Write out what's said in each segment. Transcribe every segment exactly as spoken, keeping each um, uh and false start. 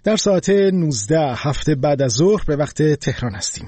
در ساعت نوزده هفته بعد از ظهر به وقت تهران هستیم.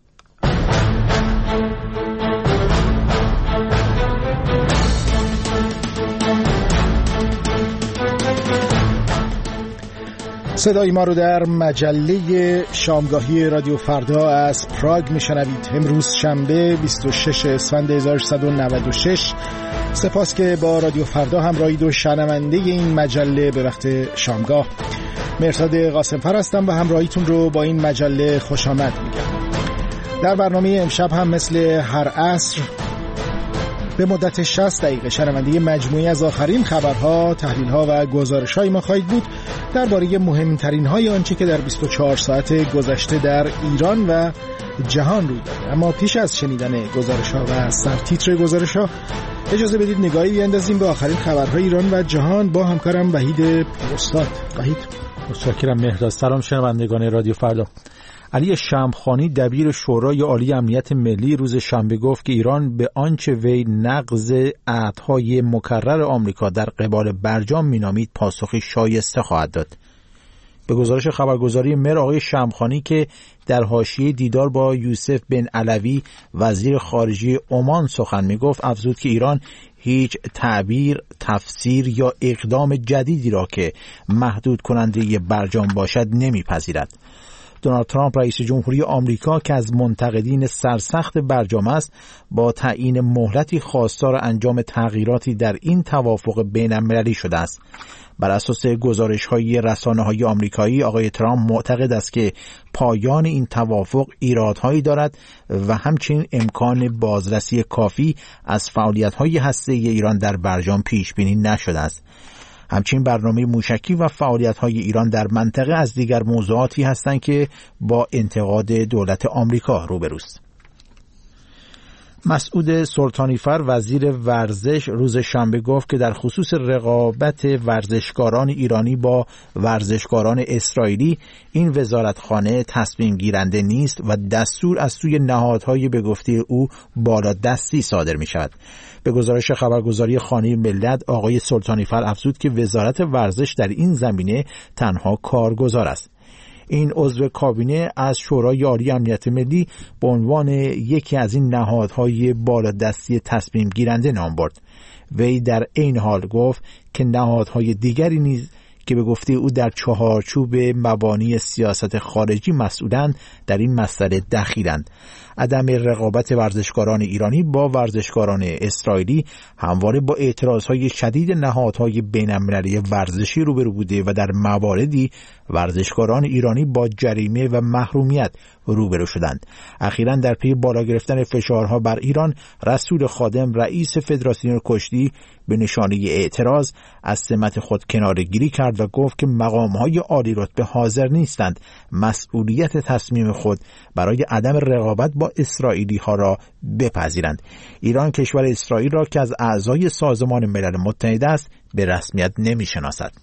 صدای ما رو در مجله شامگاهی رادیو فردا از پراگ میشنوید. امروز شنبه بیست و شش اسفند هزار و سیصد و نود و شش. سپاس که با رادیو فردا همراهید و شنونده این مجله به وقت شامگاه. مرتاد قاسمفر هستم و همراهیتون رو با این مجله خوش آمد میگم. در برنامه امشب هم مثل هر عصر به مدت شصت دقیقه شنونده مجموعی از آخرین خبرها، تحلیل‌ها و گزارش‌های ما خواهید بود درباره مهمترین های آنچه که در بیست و چهار ساعت گذشته در ایران و جهان روی داده. اما پیش از شنیدن گزارش‌ها و سرتیتر گزارش‌ها اجازه بدید نگاهی بیاندازیم به آخرین خبرهای ایران و جهان با همکارم وحید پوراستاد. وحید، متشکرم مهرداد. سلام شنوندگان رادیو فردا. علی شمخانی دبیر شورای عالی امنیت ملی روز شنبه گفت که ایران به آنچه وی نقض عهدهای مکرر آمریکا در قبال برجام مینامید پاسخی شایسته خواهد داد. به گزارش خبرگزاری مر، آقای شمخانی که در حاشیه دیدار با یوسف بن علوی وزیر خارجه عمان سخن میگفت، افزود که ایران هیچ تعبیر، تفسیر یا اقدام جدیدی را که محدود کننده برجام باشد نمیپذیرد. دونالد ترامپ رئیس جمهوری آمریکا که از منتقدین سرسخت برجام است، با تعیین مهلتی خواستار انجام تغییراتی در این توافق بین‌المللی شده است. بر اساس گزارش‌های رسانه‌های آمریکایی، آقای ترامپ معتقد است که پایان این توافق ایرادهایی دارد و همچنین امکان بازرسی کافی از فعالیت‌های هسته‌ای ایران در برجام پیش بینی نشده است. همچنین برنامه موشکی و فعالیت‌های ایران در منطقه از دیگر موضوعاتی هستند که با انتقاد دولت آمریکا روبروست. مسعود سلطانیفر وزیر ورزش روز شنبه گفت که در خصوص رقابت ورزشکاران ایرانی با ورزشکاران اسرائیلی، این وزارتخانه تصمیم گیرنده نیست و دستور از سوی نهادهای به گفته او بالا دستی صادر می شود. به گزارش خبرگزاری خانه ملت، آقای سلطانیفر افزود که وزارت ورزش در این زمینه تنها کارگزار است. این عضو کابینه از شورای عالی امنیت ملی به عنوان یکی از این نهادهای بالادستی تصمیم گیرنده نام برد. وی در این حال گفت که نهادهای دیگری نیز که به گفته او در چهارچوب مبانی سیاست خارجی مسئولند در این مسئله دخیلند. عدم رقابت ورزشکاران ایرانی با ورزشکاران اسرائیلی همواره با اعتراضهای شدید نهادهای بین‌المللی ورزشی روبرو بوده و در مواردی ورزشکاران ایرانی با جریمه و محرومیت روبرو شدند. اخیراً در پی بالا گرفتن فشارها بر ایران، رسول خادم رئیس فدراسیون کشتی به نشانه اعتراض از سمت خود کناره‌گیری کرد و گفت که مقام‌های عالی رتبه حاضر نیستند مسئولیت تصمیم خود برای عدم رقابت با اسرائیلی ها را بپذیرند. ایران کشور اسرائیل را که از اعضای سازمان ملل متحد است به رسمیت نمی‌شناسد.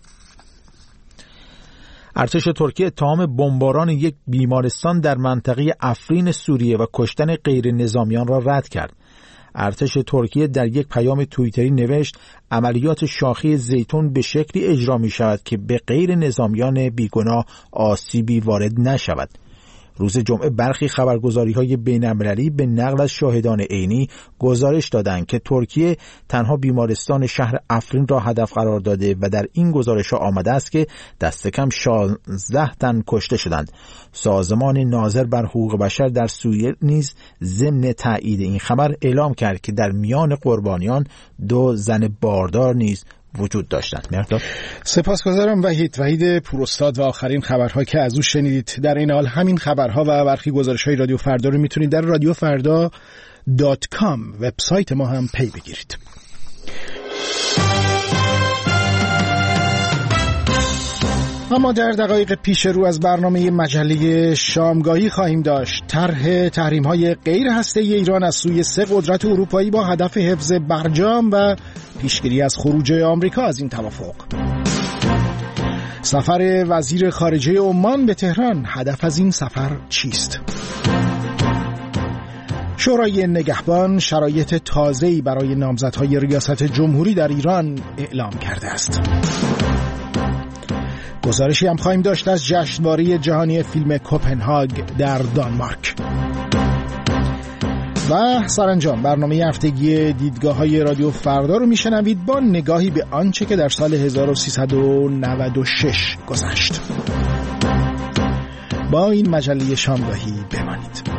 ارتش ترکیه اتهام بمباران یک بیمارستان در منطقه افرین سوریه و کشتن غیر نظامیان را رد کرد. ارتش ترکیه در یک پیام توییتری نوشت عملیات شاخه زیتون به شکلی اجرا می شود که به غیر نظامیان بیگناه آسیبی وارد نشود. روز جمعه برخی خبرگزاری‌های بین‌المللی به نقل از شاهدان عینی گزارش دادند که ترکیه تنها بیمارستان شهر افرین را هدف قرار داده و در این گزارش‌ها آمده است که دست کم شانزده تن کشته شدند. سازمان ناظر بر حقوق بشر در سوریه نیز ضمن تایید این خبر اعلام کرد که در میان قربانیان دو زن باردار نیز وجود داشتند. مرداد سپاسگزارم وحید وحید پوراستاد و آخرین خبرها که از او شنیدید. در این حال همین خبرها و برخی گزارش‌های رادیو فردا رو میتونید در رادیو فردا دات کام وبسایت ما هم پی بگیرید. اما در دقایق پیش رو از برنامه مجله شامگاهی خواهیم داشت طرح تحریم‌های غیر هسته‌ای ایران از سوی سه قدرت اروپایی با هدف حفظ برجام و پیشگیری از خروج آمریکا از این توافق. سفر وزیر خارجه عمان به تهران، هدف از این سفر چیست؟ شورای نگهبان شرایط تازه‌ای برای نامزدهای ریاست جمهوری در ایران اعلام کرده است. گزارشی هم خواهیم داشت از جشنواره جهانی فیلم کوپنهاگ در دانمارک. و سرانجام برنامه هفتگی دیدگاه‌های رادیو فردا رو میشنوید با نگاهی به آنچه که در سال هزار و سیصد و نود و شش گذشت. با این مجله شامگاهی بمانید.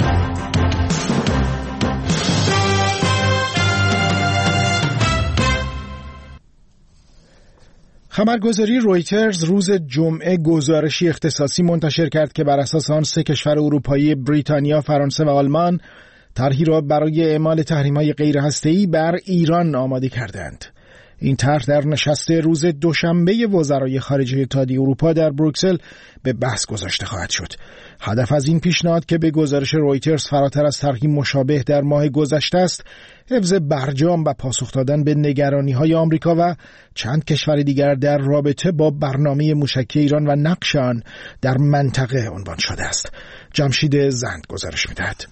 خبرگزاری رویترز روز جمعه گزارشی اختصاصی منتشر کرد که بر اساس آن سه کشور اروپایی بریتانیا، فرانسه و آلمان طرحی را برای اعمال تحریم‌های غیرهسته‌ای بر ایران آماده کردند. این طرح در نشست روز دوشنبه وزرای خارجه اتحادیه اروپا در بروکسل به بحث گذاشته خواهد شد. هدف از این پیشنهاد که به گزارش رویترز فراتر از طرحی مشابه در ماه گذشته است، حفظ برجام و پاسخ دادن به نگرانی‌های آمریکا و چند کشور دیگر در رابطه با برنامه موشکی ایران و نقش آن در منطقه عنوان شده است. جمشید زند گزارش می‌دهد.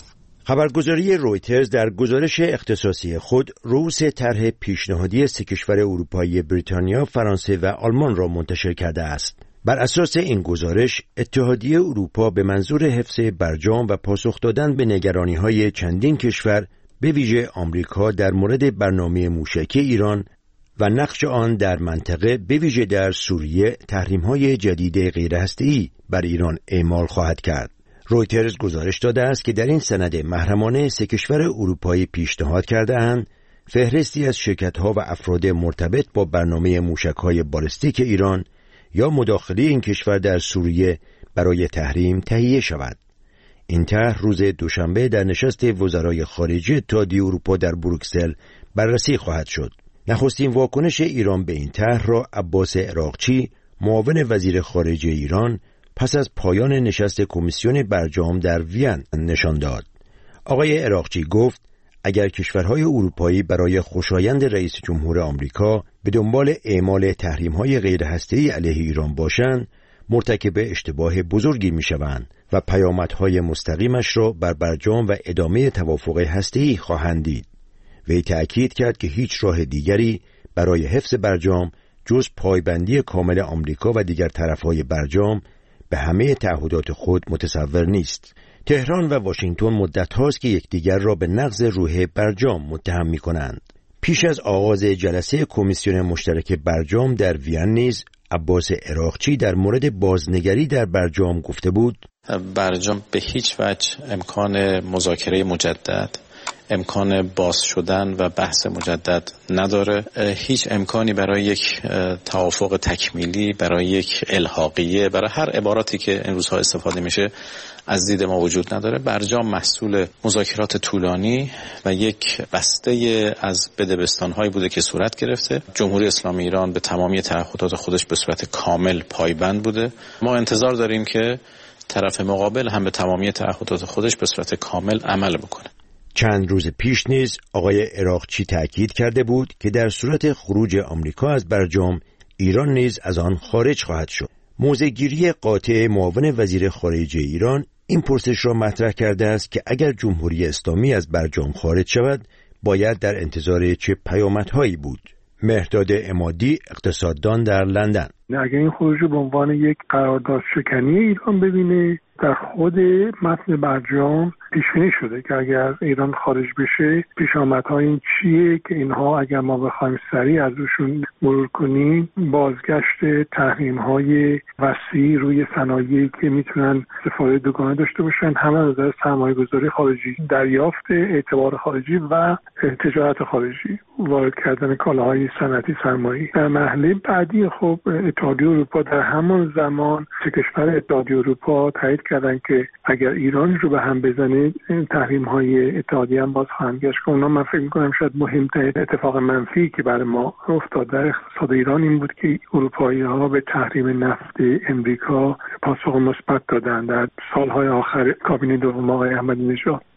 خبرگزاری رویترز در گزارش اختصاصی خود رؤوس طرح پیشنهادی سه کشور اروپایی بریتانیا، فرانسه و آلمان را منتشر کرده است. بر اساس این گزارش، اتحادیه اروپا به منظور حفظ برجام و پاسخ دادن به نگرانی‌های چندین کشور، به ویژه آمریکا در مورد برنامه موشکی ایران و نقش آن در منطقه، به ویژه در سوریه، تحریم‌های جدید غیرهسته‌ای بر ایران اعمال خواهد کرد. رویترز گزارش داده است که در این سند محرمانه سه کشور اروپایی پیشنهاد کرده‌اند فهرستی از شرکت‌ها و افراد مرتبط با برنامه موشک‌های بالستیک ایران یا مداخله این کشور در سوریه برای تحریم تهیه شود. این طرح روز دوشنبه در نشست وزرای خارجه اتحادیه اروپا در بروکسل بررسی خواهد شد. نخستین واکنش ایران به این طرح را عباس عراقچی، معاون وزیر خارجه ایران، پس از پایان نشست کمیسیون برجام در وین نشان داد. آقای عراقچی گفت اگر کشورهای اروپایی برای خوشایند رئیس جمهور آمریکا به دنبال اعمال تحریم‌های غیرهسته‌ای علیه ایران باشند، مرتکب اشتباه بزرگی می‌شوند و پیامدهای مستقیمش را بر برجام و ادامه توافق هسته‌ای خواهند دید. وی تأکید کرد که هیچ راه دیگری برای حفظ برجام جز پایبندی کامل آمریکا و دیگر طرف‌های برجام به همه تعهدات خود متصور نیست. تهران و واشنگتن مدت هاست که یکدیگر را به نقض روح برجام متهم می کنند. پیش از آغاز جلسه کمیسیون مشترک برجام در وین نیز عباس عراقچی در مورد بازنگری در برجام گفته بود برجام به هیچ وجه امکان مذاکره مجدد، امکان باز شدن و بحث مجدد نداره. هیچ امکانی برای یک توافق تکمیلی، برای یک الحاقیه، برای هر عباراتی که این روزها استفاده میشه از دید ما وجود نداره. برجام محصول مذاکرات طولانی و یک بسته از بدبستان‌هایی بوده که صورت گرفته. جمهوری اسلامی ایران به تمامی تعهدات خودش به صورت کامل پایبند بوده. ما انتظار داریم که طرف مقابل هم به تمامی تعهدات خودش به صورت کامل عمل بکنه. چند روز پیش نیز آقای عراقچی تأکید کرده بود که در صورت خروج آمریکا از برجام، ایران نیز از آن خارج خواهد شد. موضع‌گیری قاطع معاون وزیر خارجه ایران این پرسش را مطرح کرده است که اگر جمهوری اسلامی از برجام خارج شود، باید در انتظار چه پیامدهایی بود. مهرداد عمادی، اقتصاددان در لندن: اگر این خروج به عنوان یک قرارداد شکنی ایران ببینه، در خود متن برجام پیش بینی شده که اگر ایران خارج بشه پیشامدها این چیه که اینها اگر ما بخوایم سریع از روشون مرور کنیم، بازگشت تحریم‌های وسیع روی صنایعی که میتونن استفاده دوگانه داشته باشن، هم از نظر سرمایه‌گذاری خارجی، دریافت اعتبار خارجی و تجارت خارجی، وارد کردن کالاهای صنعتی سرمایه‌ای. در مرحله بعدی خب اتحادیه اروپا در همان زمان سه کشور اتحادیه اروپا تایید کردن که اگر ایران رو به هم بزنه تحریم‌های اتحادیه هم باز خواهند گشت. که اونا من فکر می‌کنم شاید مهمترین اتفاق منفی که برای ما افتاد در اقتصاد ایران این بود که اروپایی‌ها به تحریم نفت امریکا پاسخ مثبت دادن در سال‌های آخر کابینه دوم آقای احمدی نژاد.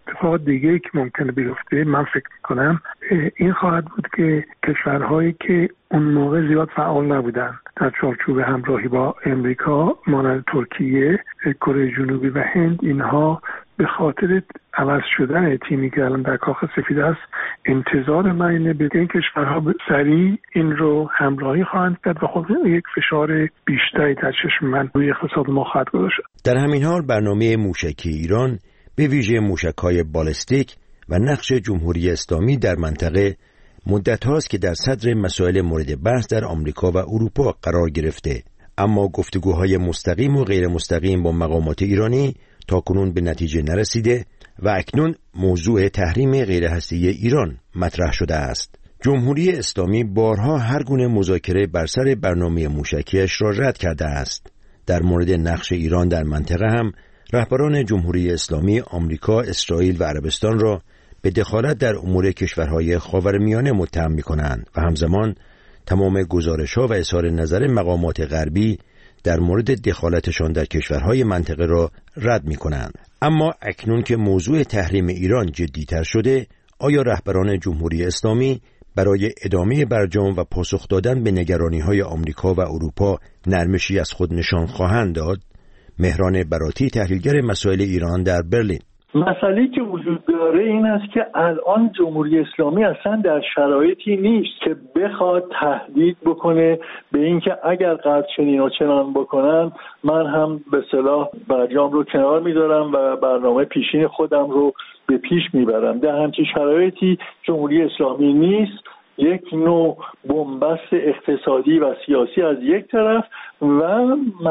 اتفاق دیگه که ممکنه بیفته، من فکر میکنم این خواهد بود که کشورهایی که اون موقع زیاد فعال نبودن در چارچوب همراهی با امریکا مانند ترکیه، کره جنوبی و هند، اینها به خاطر عوض شدن تیمی که الان در کاخ سفید است انتظار من اینه به این کشورها سریع این رو همراهی خواهند کرد و خب یک فشار بیشتری در چشم من روی اقتصاد ما خواهد گذاشت. در همین حال برنامه موشکی ایران به ویژه موشک‌های بالستیک و نقش جمهوری اسلامی در منطقه مدت هاست که در صدر مسائل مورد بحث در آمریکا و اروپا قرار گرفته، اما گفتگوهای مستقیم و غیر مستقیم با مقامات ایرانی تاکنون به نتیجه نرسیده و اکنون موضوع تحریم غیر هسته‌ای ایران مطرح شده است. جمهوری اسلامی بارها هر گونه مذاکره بر سر برنامه موشکیش را رد کرده است. در مورد نقش ایران در منطقه هم رهبران جمهوری اسلامی آمریکا، اسرائیل و عربستان را به دخالت در امور کشورهای خاورمیانه متهم می‌کنند و همزمان تمام گزارش‌ها و اظهار نظر مقامات غربی در مورد دخالتشان در کشورهای منطقه را رد می‌کنند. اما اکنون که موضوع تحریم ایران جدی‌تر شده، آیا رهبران جمهوری اسلامی برای ادامه برجام و پاسخ دادن به نگرانی‌های آمریکا و اروپا نرمشی از خود نشان خواهند داد؟ مهران براتی، تحلیلگر مسائل ایران در برلین: مسئله که وجود داره این است که الان جمهوری اسلامی اصلا در شرایطی نیست که بخواد تهدید بکنه به اینکه اگر غرب چنین و چنان بکنن من هم به اصطلاح برجام رو کنار میذارم و برنامه پیشین خودم رو به پیش میبرم. در همچین شرایطی جمهوری اسلامی نیست. یک نوع بنبست اقتصادی و سیاسی از یک طرف و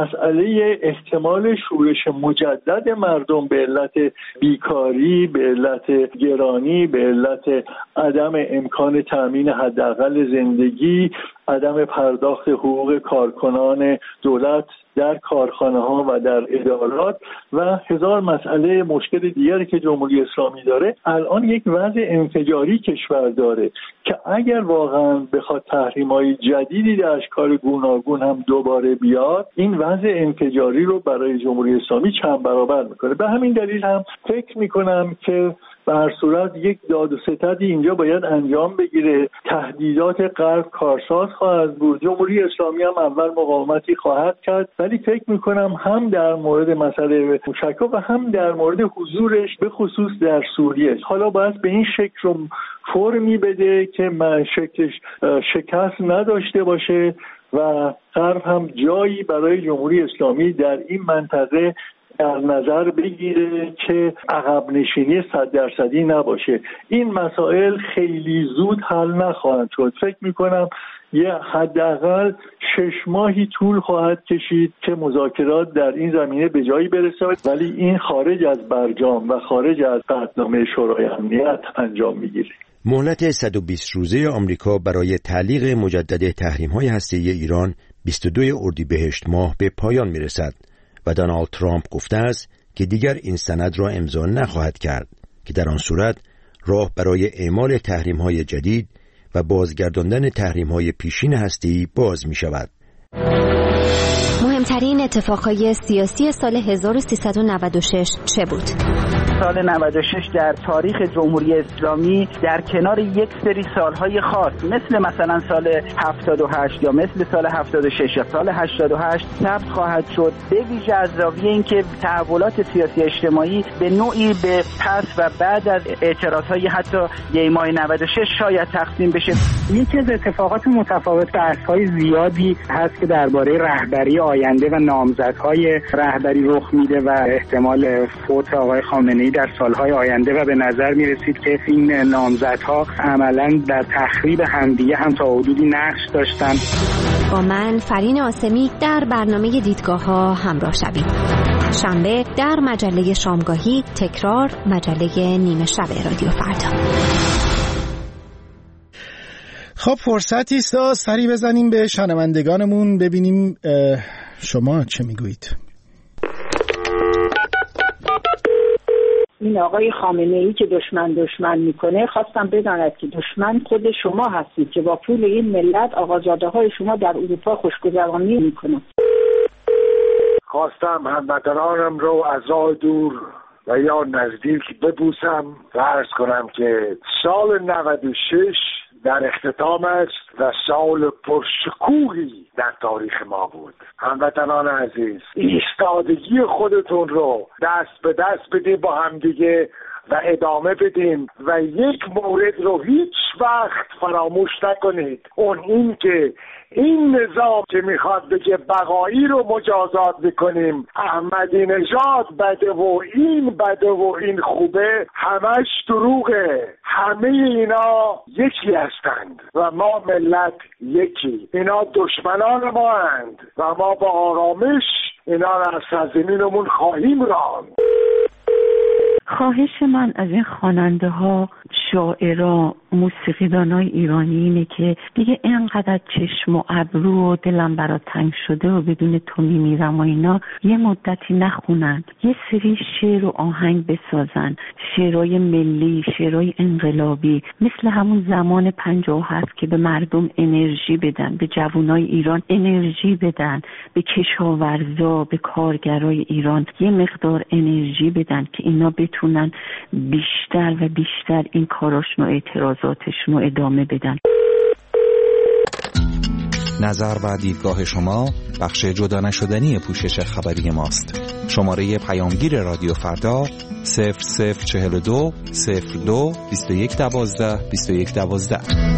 مسئله احتمال شورش مجدد مردم به علت بیکاری، به علت گرانی، به علت عدم امکان تأمین حداقل زندگی، عدم پرداخت حقوق کارکنان دولت در کارخانه ها و در ادارات و هزار مسئله مشکل دیگری که جمهوری اسلامی داره. الان یک وضع انفجاری کشور داره که اگر واقعا بخواد تحریم‌های جدیدی در اشکال گوناگون هم دوباره بیاد، این وضع انفجاری رو برای جمهوری اسلامی چند برابر میکنه. به همین دلیل هم فکر میکنم که به هر صورت یک داد و ستدی اینجا باید انجام بگیره. تهدیدات غرب کارساز خواهد بود. جمهوری اسلامی هم اول مقاومتی خواهد کرد، ولی فکر میکنم هم در مورد مسئله موشک‌ها و هم در مورد حضورش به خصوص در سوریه حالا باید به این شکل و فرمی بده که من شکلش شکست نداشته باشه و غرب هم جایی برای جمهوری اسلامی در این منطقه در نظر بگیره که عقب نشینی صد درصدی نباشه. این مسائل خیلی زود حل نخواهند شد. فکر میکنم یه حداقل شش ماهی طول خواهد کشید که مذاکرات در این زمینه به جایی برسه، ولی این خارج از برجام و خارج از قطعنامه شورای امنیت انجام میگیره. مهلت صد و بیست روزه آمریکا برای تعلیق مجدد تحریم‌های هسته‌ای ایران بیست و دوم اردیبهشت ماه به پایان میرسد و دونالد ترامپ گفته است که دیگر این سند را امضا نخواهد کرد که در آن صورت راه برای اعمال تحریم‌های جدید و بازگرداندن تحریم‌های پیشین هسته‌ای باز می‌شود. مهمترین اتفاقهای سیاسی سال هزار و سیصد و نود و شش چه بود؟ سال نود و شش در تاریخ جمهوری اسلامی در کنار یک سری سالهای خاص مثل مثلا سال هفتاد و هشت یا مثل سال هفتاد و شش یا سال هشتاد و هشت ثبت خواهد شد، به ویژه از زاویه اینکه تحولات سیاسی اجتماعی به نوعی به پس و بعد از اعتراضهای حتی دیماه نود و شش شاید تقسیم بشه. یکی از اتفاقات متفاوت بحث‌های زیادی هست که درباره رهبری آینده و نامزدهای رهبری رخ میده و احتمال فوت آقای خامنه‌ای در سالهای آینده و به نظر میرسید که این نامزدها عملاً در تخریب همدیگه هم تا حدودی نقش داشتن. با من فرین آسمی در برنامه دیدگاه ها همراه شوید. شنبه در مجله شامگاهی، تکرار مجله نیمه شب رادیو فردا. خب فرصتی است سری بزنیم به شنوندگانمون ببینیم شما چه میگویید. این آقای خامنه‌ای که دشمن دشمن میکنه خواستم بداند که دشمن خود شما هستید که با پول این ملت آقازاده‌های شما در اروپا خوشگذرانی میکنن. خواستم هموطنانم رو از راه دور و یا نزدیک ببوسم و عرض کنم که سال نود و شش در اختتام است و سال پرشکوهی در تاریخ ما بود. هموطنان عزیز، ایستادگی خودتون رو دست به دست بدید با همدیگه و ادامه بدیم و یک مورد رو هیچ وقت فراموش نکنید، اون این که این نظام که میخواد بگه بقایی رو مجازات بکنیم، احمدی نژاد بده و این بده و این خوبه، همش دروغه. همه اینا یکی هستند و ما ملت یکی. اینا دشمنان ما هستند و ما با آرامش اینا رو از سرزمینمون خواهیم راند. خواهش من از این خواننده ها، شاعرها، موسیقیدانای ایرانی اینه که دیگه اینقدر چشم و ابرو و دلم برات تنگ شده و بدون تو میمیرم و اینا یه مدتی نخونن، یه سری شعر و آهنگ بسازن، شعرهای ملی، شعرهای انقلابی، مثل همون زمان پنجاه و هفت که به مردم انرژی بدن، به جوانای ایران انرژی بدن، به کشاورزا، به کارگرای ایران یه مقدار انرژی بدن که اینا بتونن بیشتر و بیشتر این کاراشون و اعتراضاتشون رو ادامه بدن. نظر و دیدگاه شما بخش جدا نشدنی پوشش خبری ماست. شماره پیامگیر رادیو فردا صفر صفر چهل و دو صفر دو بیست و یک دوازده بیست و یک دوازده.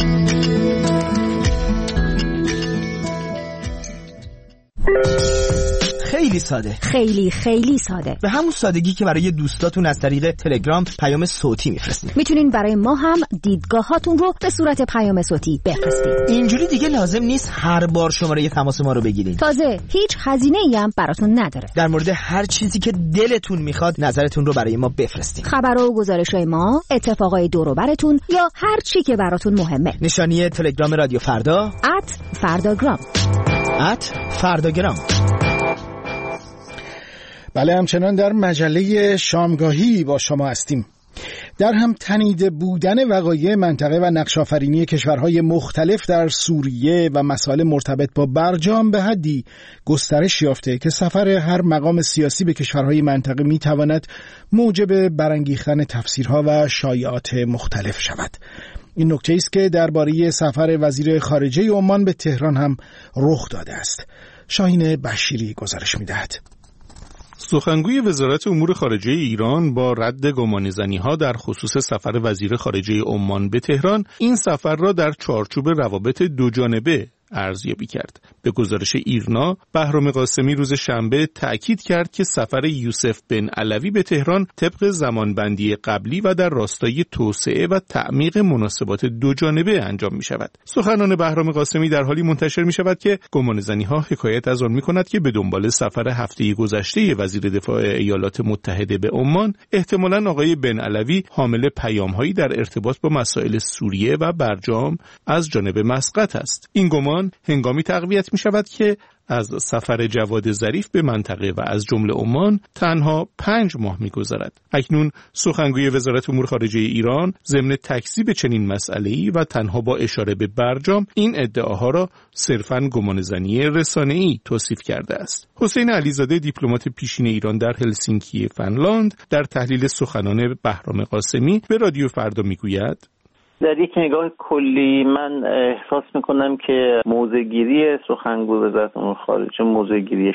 خیلی ساده، خیلی خیلی ساده، به همون سادگی که برای دوستاتون از طریق تلگرام پیام صوتی میفرستین. میتونین برای ما هم دیدگاهاتون رو به صورت پیام صوتی بفرستید. اینجوری دیگه لازم نیست هر بار شماره تماس ما رو بگیرین. تازه هیچ هزینه‌ای هم براتون نداره. در مورد هر چیزی که دلتون میخواد نظرتون رو برای ما بفرستین. خبر و گزارش‌های ما، اتفاقای دور و براتون یا هر چی که براتون مهمه. نشانی تلگرام رادیو فردا ات فرداگرام ات فرداگرام. بله، همچنان در مجله شامگاهی با شما هستیم. در هم تنیده بودن وقایع منطقه و نقش‌آفرینی کشورهای مختلف در سوریه و مسائل مرتبط با برجام به حدی گسترش یافته که سفر هر مقام سیاسی به کشورهای منطقه میتواند موجب برانگیختن تفسیرها و شایعات مختلف شود. این نکته است که درباره سفر وزیر خارجه عمان به تهران هم رخ داده است. شاهین بشیری گزارش می‌دهد. سخنگوی وزارت امور خارجه ایران با رد گمانه‌زنی‌ها در خصوص سفر وزیر خارجه عمان به تهران، این سفر را در چارچوب روابط دوجانبه ارزیابی کرد. به گزارش ایرنا، بهرام قاسمی روز شنبه تأکید کرد که سفر یوسف بن علوی به تهران طبق زمانبندی قبلی و در راستای توسعه و تعمیق مناسبات دوجانبه انجام می شود. سخنان بهرام قاسمی در حالی منتشر می شود که گمانه‌زنی‌ها حکایت از آن می کند که به دنبال سفر هفته گذشته وزیر دفاع ایالات متحده به عمان، احتمالاً آقای بن علوی حامل پیام‌هایی در ارتباط با مسائل سوریه و برجام از جانب مسقط است. این گمان هنگامی تقویت می شود که از سفر جواد ظریف به منطقه و از جمله عمان تنها پنج ماه می گذرد. اکنون سخنگوی وزارت امور خارجه ایران ضمن تکذیب چنین مسئله‌ای و تنها با اشاره به برجام این ادعاها را صرفاً گمانه‌زنی رسانه‌ای توصیف کرده است. حسین علیزاده، دیپلمات پیشین ایران در هلسینکی فنلاند، در تحلیل سخنان بهرام قاسمی به رادیو فردا می گوید: در یک نگاه کلی من احساس میکنم که موضع‌گیری سخنگوی وزارت امور خارجه موضع‌گیری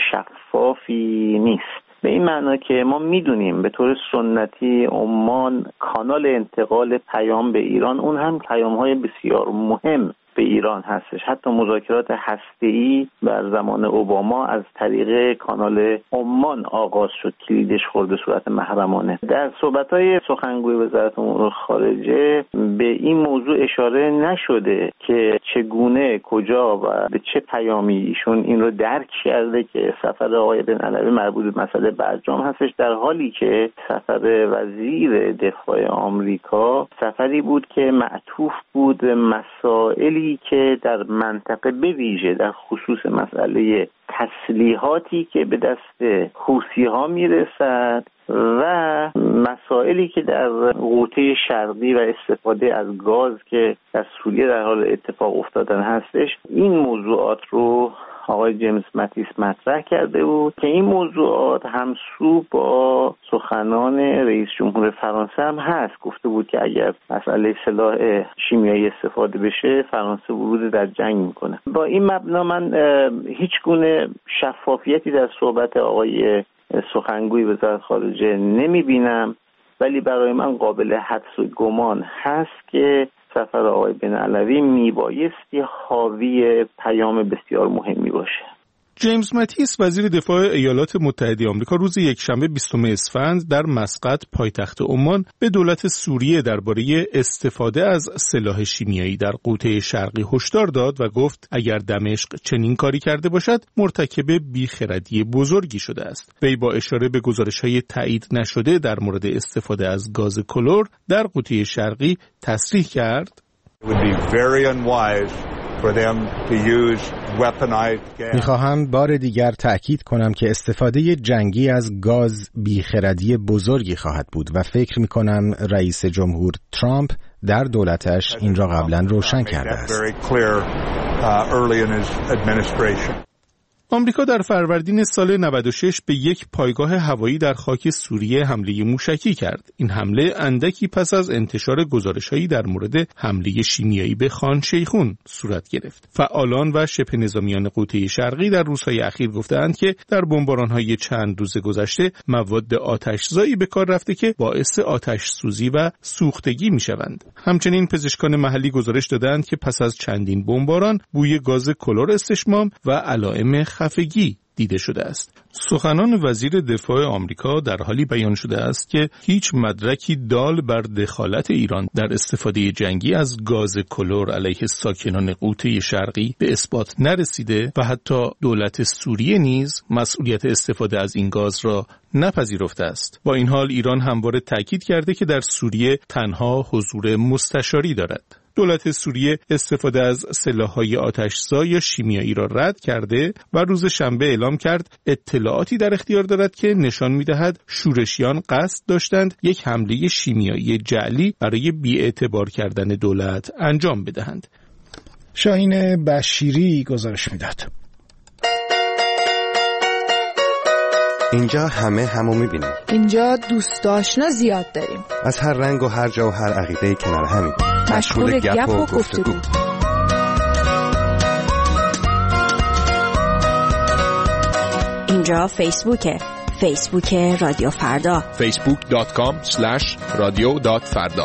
شفافی نیست، به این معنا که ما میدونیم به طور سنتی عمان کانال انتقال پیام به ایران، اون هم پیام‌های بسیار مهم به ایران هستش. حتی مذاکرات هسته‌ای بر زمان اوباما از طریق کانال عمان آغاز شد، کلیدش خورد به صورت محرمانه. در صحبت‌های سخنگوی وزارت امور خارجه به این موضوع اشاره نشده که چگونه، کجا و به چه پیامی ایشون این رو درک کرده که سفر آقای بن علوی مربوط به مسئله برجام هستش، در حالی که سفر وزیر دفاع آمریکا سفری بود که معطوف بود مسائلی که در منطقه به ویژه در خصوص مسئله تسلیحاتی که به دست حوثی‌ها میرسد و مسائلی که در قوطه شرقی و استفاده از گاز که در سوریه در حال اتفاق افتادن هستش، این موضوعات رو آقای جیمز ماتیس مطرح کرده بود که این موضوعات همسو با سخنان رئیس جمهور فرانسه هم هست. گفته بود که اگر مسئله سلاح شیمیایی استفاده بشه فرانسه ورود در جنگ میکنه. با این مبنا من هیچ گونه شفافیتی در صحبت آقای سخنگوی وزارت خارجه نمیبینم، ولی برای من قابل حدس و گمان هست که سفر آقای بن علوی میبایستی حاوی پیام بسیار مهمی باشه. جیمز ماتیس وزیر دفاع ایالات متحده آمریکا روز یکشنبه بیستم اسفند در مسقط پایتخت عمان به دولت سوریه درباره استفاده از سلاح شیمیایی در قوطه شرقی هشدار داد و گفت اگر دمشق چنین کاری کرده باشد مرتکب بیخردی بزرگی شده است. وی با اشاره به گزارش‌های تایید نشده در مورد استفاده از گاز کلور در قوطه شرقی تصریح کرد میخواهم بار دیگر تأکید کنم که استفاده جنگی از گاز بیخردی بزرگی خواهد بود و فکر میکنم رئیس جمهور ترامپ در دولتش این را قبلا روشن کرده است. آمریکا در فروردین سال نود و شش به یک پایگاه هوایی در خاک سوریه حمله موشکی کرد. این حمله اندکی پس از انتشار گزارش‌هایی در مورد حمله شیمیایی به خان شیخون صورت گرفت. فعالان و شبه نظامیان قوطه شرقی در روزهای اخیر گفتند که در بمباران‌های چند روز گذشته مواد آتش‌زایی به کار رفته که باعث آتش سوزی و سوختگی می‌شوند. همچنین پزشکان محلی گزارش دادند که پس از چندین بمباران بوی گاز کلور استشمام و علائم خفگی دیده شده است. سخنان وزیر دفاع آمریکا در حالی بیان شده است که هیچ مدرکی دال بر دخالت ایران در استفاده جنگی از گاز کلور علیه ساکنان قوطه شرقی به اثبات نرسیده و حتی دولت سوریه نیز مسئولیت استفاده از این گاز را نپذیرفته است. با این حال ایران همواره تاکید کرده که در سوریه تنها حضور مستشاری دارد. دولت سوریه استفاده از سلاح‌های آتش‌زا یا شیمیایی را رد کرده و روز شنبه اعلام کرد اطلاعاتی در اختیار دارد که نشان می‌دهد شورشیان قصد داشتند یک حمله شیمیایی جعلی برای بی‌اعتبار کردن دولت انجام بدهند. شاهین بشیری گزارش می‌داد. اینجا همه همو می‌بینیم. اینجا دوست آشنا زیاد داریم. از هر رنگ و هر جا و هر عقیده‌ای کنار همیم. مشغول گپ و گفتگو. اینجا فیسبوکه. فیسبوک رادیو فردا. فیسبوک دات کام اسلش رادیو دات فردا.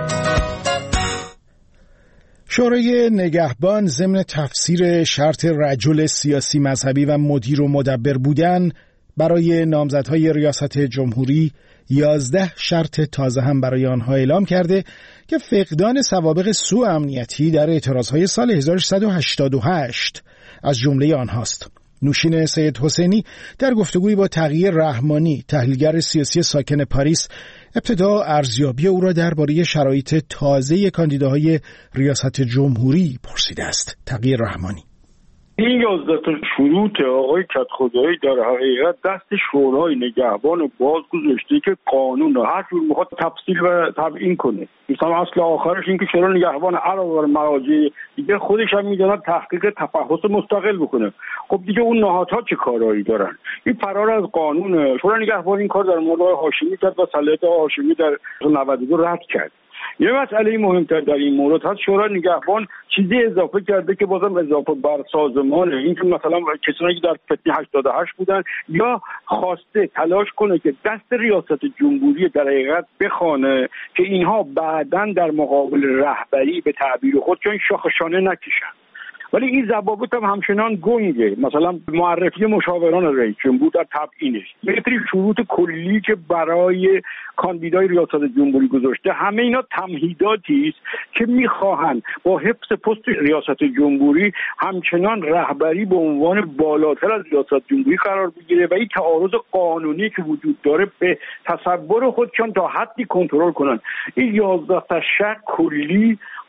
شورای نگهبان ضمن تفسیر شرط رجل سیاسی مذهبی و مدیر و مدبر بودن برای نامزدهای ریاست جمهوری یازده شرط تازه هم برای آنها اعلام کرده که فقدان سوابق سوء امنیتی در اعتراضهای سال هزار و سیصد و هشتاد و هشت از جمله آنهاست. نوشین سید حسینی در گفتگویی با تقی رحمانی تحلیلگر سیاسی ساکن پاریس ابتدا ارزیابی او را درباره شرایط تازه کاندیداهای ریاست جمهوری پرسیده است. تقی رحمانی: این یازده تا شروط آقای کدخدایی در حقیقت دست شورای نگهبان باز گذاشته که قانون رو هر جور میخواد تفصیل و تبیین کنه. مثلا اصل آخرش این که شورای نگهبان علاوه بر مراجع دیگه خودش هم میدونه تحقیق تفحص مستقل بکنه. خب دیگه اون نهادها چه کارایی دارن؟ این فرار از قانون. شورای نگهبان این کار در مورد هاشمی کرد و صلاحیت هاشمی در نود و دو رد کرد. یه مسئله مهمتر در این مورد هست، شورای نگهبان چیزی اضافه کرده که بازم اضافه بر سازمانه. این که مثلا کسانی که در فتنه هشتاد و هشت بودن یا خواسته تلاش کنه که دست ریاست جمهوری در حقیقت بخوانه که اینها بعداً در مقابل رهبری به تعبیر خود چون شاخشانه نکشن. ولی این ضوابط هم همچنان گنگه. مثلا معرفی مشاوران رئیس جمهور در تبیینش، یه سری شروط کلی که برای کاندیدای ریاست جمهوری گذاشته، همه اینا تمهیداتی است که میخواهند با حفظ پست ریاست جمهوری همچنان رهبری به عنوان بالاتر از ریاست جمهوری قرار بگیره و این تعارض قانونی که وجود داره به تصور خودشان تا حدی کنترل کنن. این یازده تا شرط کلی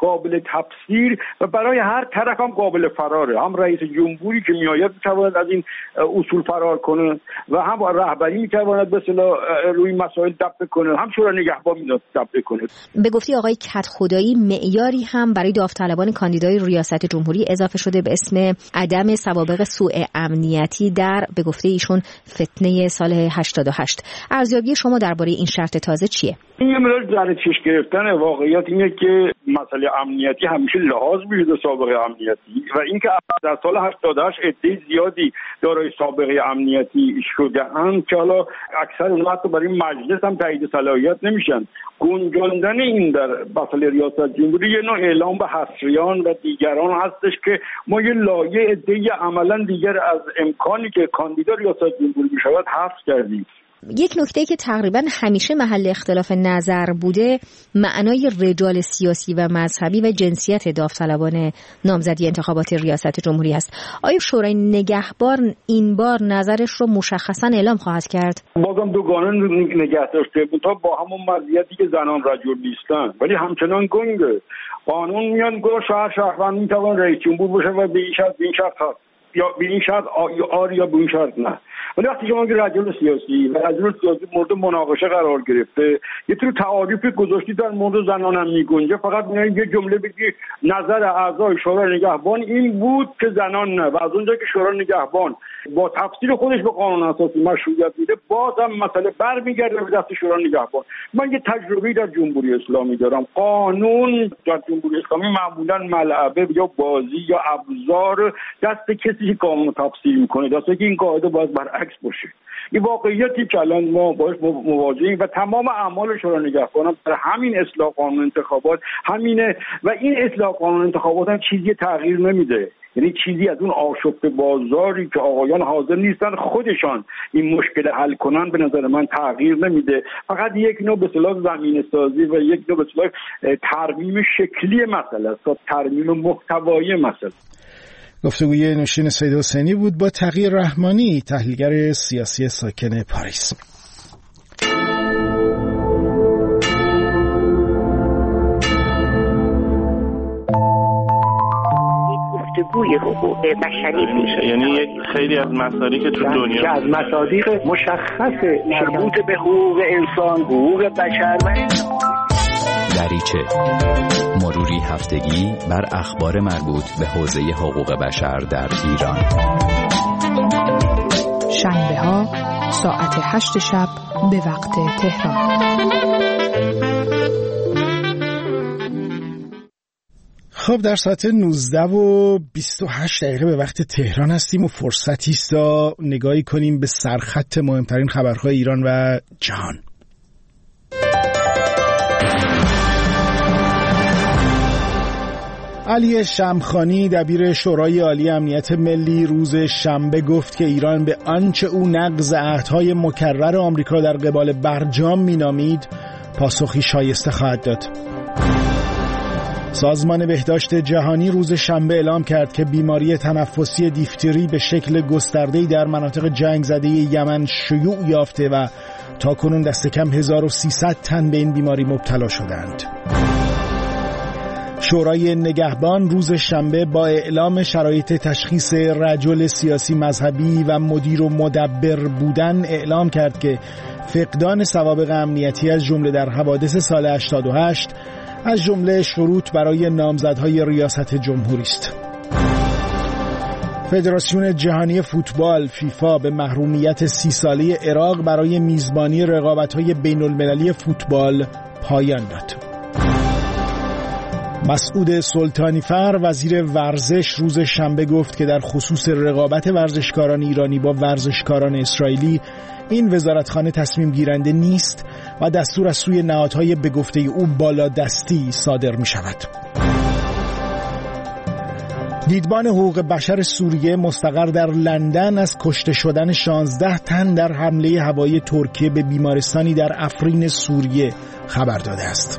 قابل تفسیر و برای هر طرف هم قابل فراره. هم رئیس جمهوری که میآید میتواند از این اصول فرار کنه و هم رهبری میتواند به اصطلاح روی مسائل دفع کنه، هم شورای نگهبان میتواند دفع کنه. به گفته آقای کدخدایی معیاری هم برای داوطلبان کاندیدای ریاست جمهوری اضافه شده به اسم عدم سوابق سوء امنیتی در به گفته ایشون فتنه سال هشتاد و هشت. ارزیابی شما درباره این شرط تازه چیه؟ این یه مقدار زره چش گرفتن. واقعیت اینه که مسئله امنیتی همیشه لحاظ میشه به سابقه امنیتی و اینکه در سال هشتاد و هشت عده زیادی دارای سابقه امنیتی شده اند که حالا اکثر اونها حتی برای مجلس هم تایید صلاحیت نمیشن. گنجاندن این در مسئله ریاست جمهوری یه نوع اعلام به حصریان و دیگران هستش که ما یه لایه عده عملا دیگر از امکانی که کاندیدا ریاست جمهوری بشود حذف کردیم. یک نکته که تقریبا همیشه محل اختلاف نظر بوده معنای رجال سیاسی و مذهبی و جنسیت داوطلبان نامزدی انتخابات ریاست جمهوری است. آیا شورای نگهبان این بار نظرش رو مشخصا اعلام خواهد کرد؟ بازم دوگانه نگه داشته بود تا با همون مزیتی که زنان رجل نیستن ولی همچنان گنگه. قانون میان گفت شهر شهروند میتوان رئیس جمهور باشه و به این شرط به این شرط یا به این شرط آر یا به این شرط نه. ولی وقتی شما که رجل سیاسی و رجل سیاسی مورد مناقشه قرار گرفته یه طور تعاریف گذاشتی در مورد زنان هم میگنجه، فقط میگن یه جمله بگی نظر اعضای شورای نگهبان این بود که زنان نه و از اونجا که شورای نگهبان با تفسیر خودش به قانون اساسی مشروعیت میده بازم مسئله برمیگرده به دست شورای نگهبان. من یه تجربه در جمهوری اسلامی دارم. قانون در جمهوری اسلامی معمولا ملعبه یا بازی یا ابزار دست کسی که قانون تفسیر میکنه، دسته که این قاعده باید برعکس باشه. این واقعیتی که الان ما باش مواجهیم و تمام اعمال شورای نگهبان هم در همین اصلاح قانون انتخابات همینه و این اصلاح قانون انتخابات هم چیزی تغییر نمیده. یعنی چیزی از اون آشفت بازاری که آقایان حاضر نیستن خودشان این مشکل حل کنن به نظر من تغییر نمیده. فقط یک نوع به اصطلاح زمینه سازی و یک نوع به اصطلاح ترمیم شکلی مسئله است تا ترمیم محتوایی مسئله. گفتگوی نوشین سید حسینی بود با تقی رحمانی، تحلیلگر سیاسی ساکن پاریس. گفتگوی حقوق بشری میشه، یعنی یک خیلی از مصادیق تو دنیا که از مصادیق مشخص مربوط به حقوق انسان، حقوق بشر و دریچه مروری هفتگی بر اخبار مربوط به حوزه حقوق بشر در ایران. شنبه ها ساعت هشت شب به وقت تهران. خب در ساعت نوزده و بیست و هشت دقیقه به وقت تهران هستیم و فرصتی است تا نگاهی کنیم به سرخط مهمترین خبرهای ایران و جهان. علی شمخانی دبیر شورای عالی امنیت ملی روز شنبه گفت که ایران به آنچه او نقض عهدهای مکرر آمریکا در قبال برجام مینامید پاسخی شایسته خواهد داد. سازمان بهداشت جهانی روز شنبه اعلام کرد که بیماری تنفسی دیفتری به شکل گسترده‌ای در مناطق جنگ زده یمن شیوع یافته و تاکنون دست کم هزار و سیصد تن به این بیماری مبتلا شدند. شورای نگهبان روز شنبه با اعلام شرایط تشخیص رجل سیاسی مذهبی و مدیر و مدبر بودن اعلام کرد که فقدان سوابق امنیتی از جمله در حوادث سال هشتاد و هشت از جمله شروط برای نامزدهای ریاست جمهوری است. فدراسیون جهانی فوتبال فیفا به محرومیت سی ساله عراق برای میزبانی رقابت‌های بین‌المللی فوتبال پایان داد. مسعود سلطانیفر وزیر ورزش روز شنبه گفت که در خصوص رقابت ورزشکاران ایرانی با ورزشکاران اسرائیلی این وزارتخانه تصمیم گیرنده نیست و دستور از سوی نهادهای به گفته او بالادستی صادر می شود. دیدبان حقوق بشر سوریه مستقر در لندن از کشته شدن شانزده تن در حمله هوایی ترکیه به بیمارستانی در افرین سوریه خبر داده است.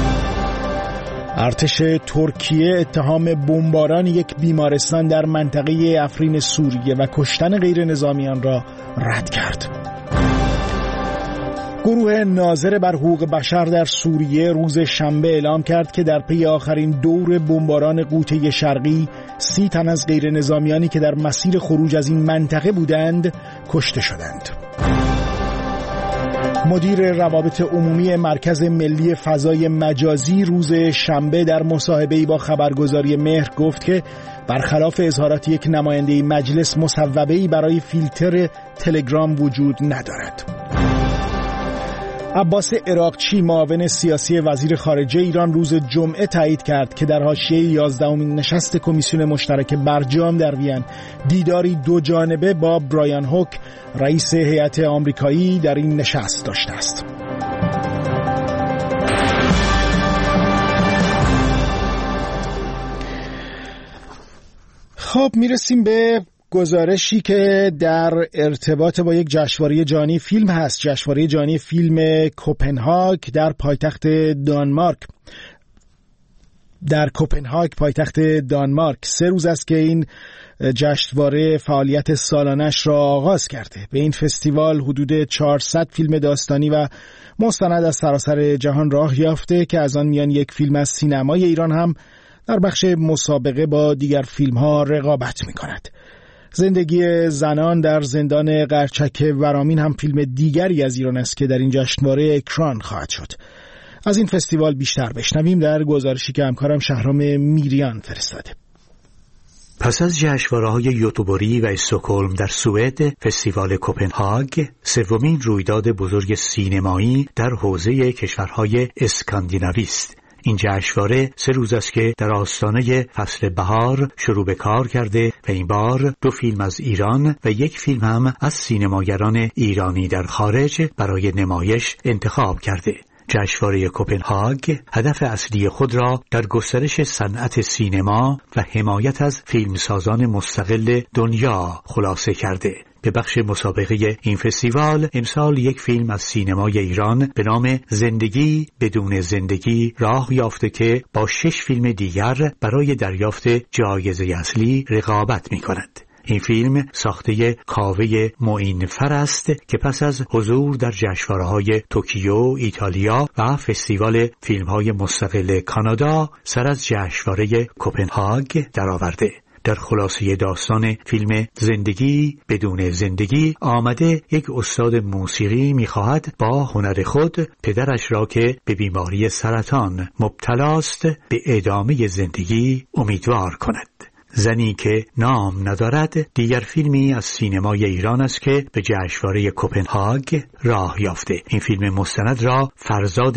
ارتش ترکیه اتهام بمباران یک بیمارستان در منطقه افرین سوریه و کشتن غیر نظامیان را رد کرد. گروه ناظر بر حقوق بشر در سوریه روز شنبه اعلام کرد که در پی آخرین دور بمباران غوطه شرقی سی تن از غیر نظامیانی که در مسیر خروج از این منطقه بودند کشته شدند. مدیر روابط عمومی مرکز ملی فضای مجازی روز شنبه در مصاحبه‌ای با خبرگزاری مهر گفت که برخلاف اظهارات یک نماینده مجلس مصوبه‌ای برای فیلتر تلگرام وجود ندارد. عباس عراقچی معاون سیاسی وزیر خارجه ایران روز جمعه تایید کرد که در حاشیه یازدهمین نشست کمیسیون مشترک برجام در وین دیداری دو جانبه با برایان هوک رئیس هیئت آمریکایی در این نشست داشته است. خب میرسیم به گزارشی که در ارتباط با یک جشنواره جهانی فیلم هست. جشنواره جهانی فیلم کوپنهاگ در پایتخت دانمارک در کوپنهاگ پایتخت دانمارک سه روز است که این جشنواره فعالیت سالانش را آغاز کرده. به این فستیوال حدود چهارصد فیلم داستانی و مستند از سراسر جهان راه یافته که از آن میان یک فیلم از سینمای ایران هم در بخش مسابقه با دیگر فیلم ها رقابت می کند. زندگی زنان در زندان قرچک ورامین هم فیلم دیگری از ایران است که در این جشنواره اکران خواهد شد. از این فستیوال بیشتر بشنویم در گزارشی که همکارم شهرام میریان فرستاده. پس از جشنواره‌های یوتوبوری و استکهلم در سوئد، فستیوال کوپنهاگ سومین رویداد بزرگ سینمایی در حوزه کشورهای اسکاندیناوی است. این جشنواره سه روز است که در آستانه فصل بهار شروع به کار کرده و این بار دو فیلم از ایران و یک فیلم هم از سینماگران ایرانی در خارج برای نمایش انتخاب کرده. جشنواره کوپنهاگ هدف اصلی خود را در گسترش صنعت سینما و حمایت از فیلمسازان مستقل دنیا خلاصه کرده. به بخش مسابقه این فستیوال امسال یک فیلم از سینمای ایران به نام زندگی بدون زندگی راه یافته که با شش فیلم دیگر برای دریافت جایزه اصلی رقابت می کند. این فیلم ساخته کاوه معینفر است که پس از حضور در جشنواره‌های توکیو، ایتالیا و فستیوال فیلم‌های مستقل کانادا سر از جشنواره کوپنهاگ درآورده. در خلاصه داستان فیلم زندگی بدون زندگی آمده یک استاد موسیقی می‌خواهد با هنر خود پدرش را که به بیماری سرطان مبتلاست به ادامه زندگی امیدوار کند. زنی که نام ندارد دیگر فیلمی از سینمای ایران است که به جشنواره کوپنهاگ راه یافته. این فیلم مستند را فرزاد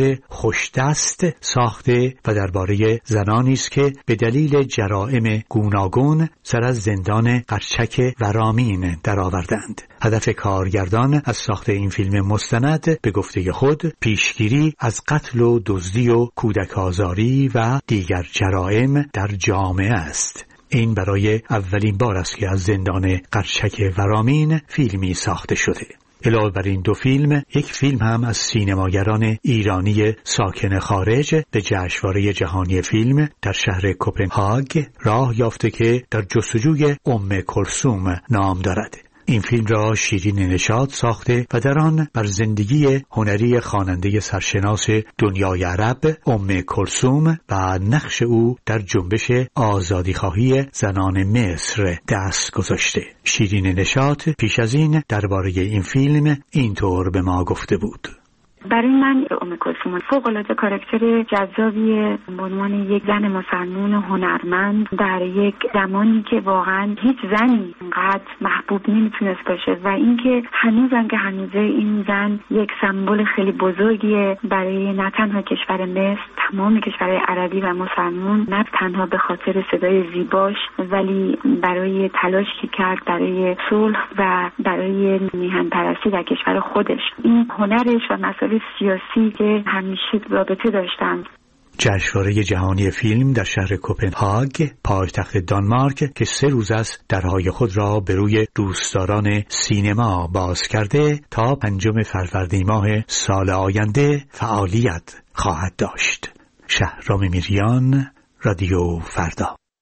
خوشدست ساخته و درباره زنانی است که به دلیل جرائم گوناگون سر از زندان قرچک ورامین درآوردند. هدف کارگردان از ساخت این فیلم مستند به گفته خود پیشگیری از قتل و دزدی و کودک آزاری و دیگر جرائم در جامعه است. این برای اولین بار است که از زندان قرچک ورامین فیلمی ساخته شده. علاوه بر این دو فیلم، یک فیلم هم از سینماگران ایرانی ساکن خارج به جشنواره جهانی فیلم در شهر کوپنهاگ راه یافته که در جستجوی ام کلثوم نام دارد. این فیلم را شیرین نشاط ساخته و در آن بر زندگی هنری خواننده سرشناس دنیای عرب ام کلثوم و نقش او در جنبش آزادیخواهی زنان مصر دست گذاشته. شیرین نشاط پیش از این درباره این فیلم اینطور به ما گفته بود: برای من ام کلثوم فوق‌العاده کاراکتر جذابیه به عنوان یک زن مسلمان هنرمند در یک زمانی که واقعا هیچ زنی اینقدر محبوب نمیتونست باشه و اینکه هنوزم که هنوزه این زن یک سمبل خیلی بزرگیه برای نه تنها کشور مصر، تمام کشورهای عربی و مسلمان، نه تنها به خاطر صدای زیباش ولی برای تلاشی که کرد برای صلح و برای میهن پرستی در کشور خودش. این هنرش و مسائل سیاسی که همیشه رابطه داشتند. جشنواره جهانی فیلم در شهر کوپنهاگ پایتخت دانمارک که سه روز است درهای خود را به روی دوستداران سینما باز کرده تا پنجم فروردین ماه سال آینده فعالیت خواهد داشت. شهرام میریان، رادیو فردا.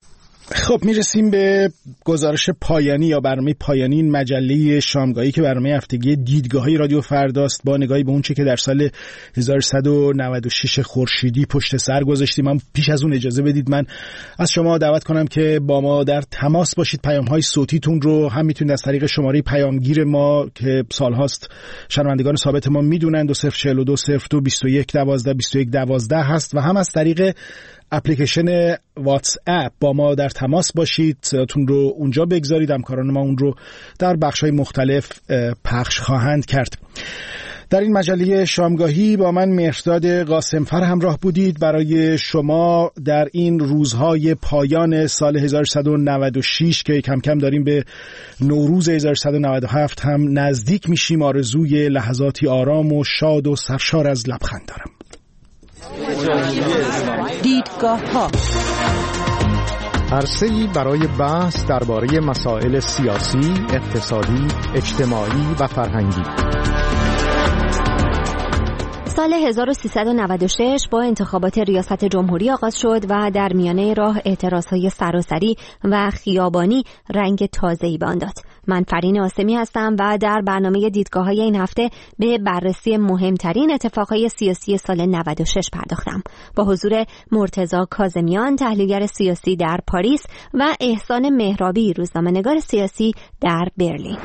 خب میرسیم به گزارش پایانی یا برنامه پایانی این مجله شامگاهی که برنامه هفتگی دیدگاه‌های رادیو فرداست، با نگاهی به اون چه که در سال هزار و صد و نود و شش خورشیدی پشت سر گذاشتیم. من پیش از اون اجازه بدید من از شما دعوت کنم که با ما در تماس باشید. پیام‌های صوتیتون رو هم میتونید از طریق شماره پیامگیر ما که سال‌هاست شنوندگان ثابت ما میدونن دو صفر چهل و دو صفر دو بیست و یک دوازده بیست و یک دوازده هست و هم از طریق اپلیکیشن واتس اپ با ما در تماس باشید، صداتون رو اونجا بگذارید، همکاران ما اون رو در بخش‌های مختلف پخش خواهند کرد. در این مجله شامگاهی با من مهرداد قاسمفر همراه بودید. برای شما در این روزهای پایان سال هزار و سیصد و نود و شش که کم کم داریم به نوروز هزار و سیصد و نود و هفت هم نزدیک میشیم، آرزوی لحظاتی آرام و شاد و سرشار از لبخند دارم. دیدگاه‌ها عرصه‌ای برای بحث درباره مسائل سیاسی، اقتصادی، اجتماعی و فرهنگی. سال هزار و سیصد و نود و شش با انتخابات ریاست جمهوری آغاز شد و در میانه راه اعتراضهای سراسری و خیابانی رنگ تازه‌ای به آن داد. من فرین آسمی هستم و در برنامه دیدگاه‌های این هفته به بررسی مهمترین اتفاقهای سیاسی سال نود و شش پرداختم با حضور مرتضی کاظمیان، تحلیلگر سیاسی در پاریس و احسان مهرابی، روزنامه‌نگار سیاسی در برلین.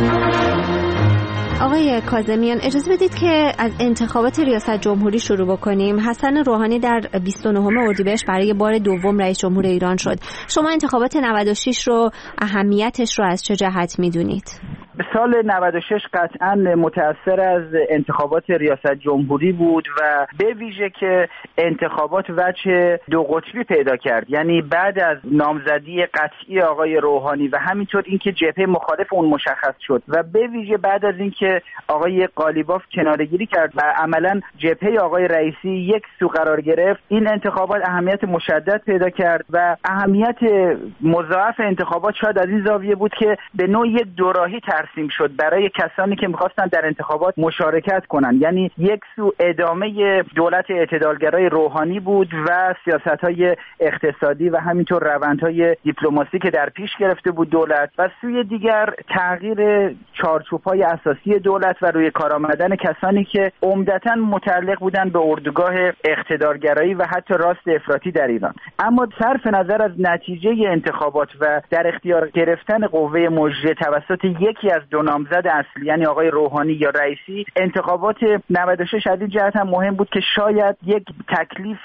آقای کاظمیان، اجازه بدید که از انتخابات ریاست جمهوری شروع بکنیم. حسن روحانی در بیست و نهم اردیبهشت برای بار دوم رئیس جمهور ایران شد. شما انتخابات نود و شش رو، اهمیتش رو از چه جهت میدونید؟ سال نود و شش قطعاً متأثر از انتخابات ریاست جمهوری بود و به ویژه که انتخابات وجه دو قطبی پیدا کرد، یعنی بعد از نامزدی قطعی آقای روحانی و همینطور اینکه جبهه مخالف اون مشخص شد و به ویژه بعد از اینکه آقای قالیباف کناره‌گیری کرد و عملاً جبهه آقای رئیسی یک سو قرار گرفت، این انتخابات اهمیت مشدد پیدا کرد و اهمیت مضاعف انتخابات شاید از این زاویه بود که به نوعی یک دوراهی ترسیم شد برای کسانی که می‌خواستن در انتخابات مشارکت کنن. یعنی یک سو ادامه دولت اعتدالگرای روحانی بود و سیاست‌های اقتصادی و همینطور روندهای دیپلماسی که در پیش گرفته بود دولت، و سوی دیگر تغییر چارچوب‌های اساسی دولت و روی کار آمدن کسانی که عمدتاً متعلق بودن به اردوگاه اقتدارگرایی و حتی راست افراطی در ایران. اما صرف نظر از نتیجه انتخابات و در اختیار گرفتن قوه مجریه توسط یکی از دو نامزد اصلی یعنی آقای روحانی یا رئیسی، انتخابات نود و شش از این جهت هم مهم بود که شاید یک تکلیف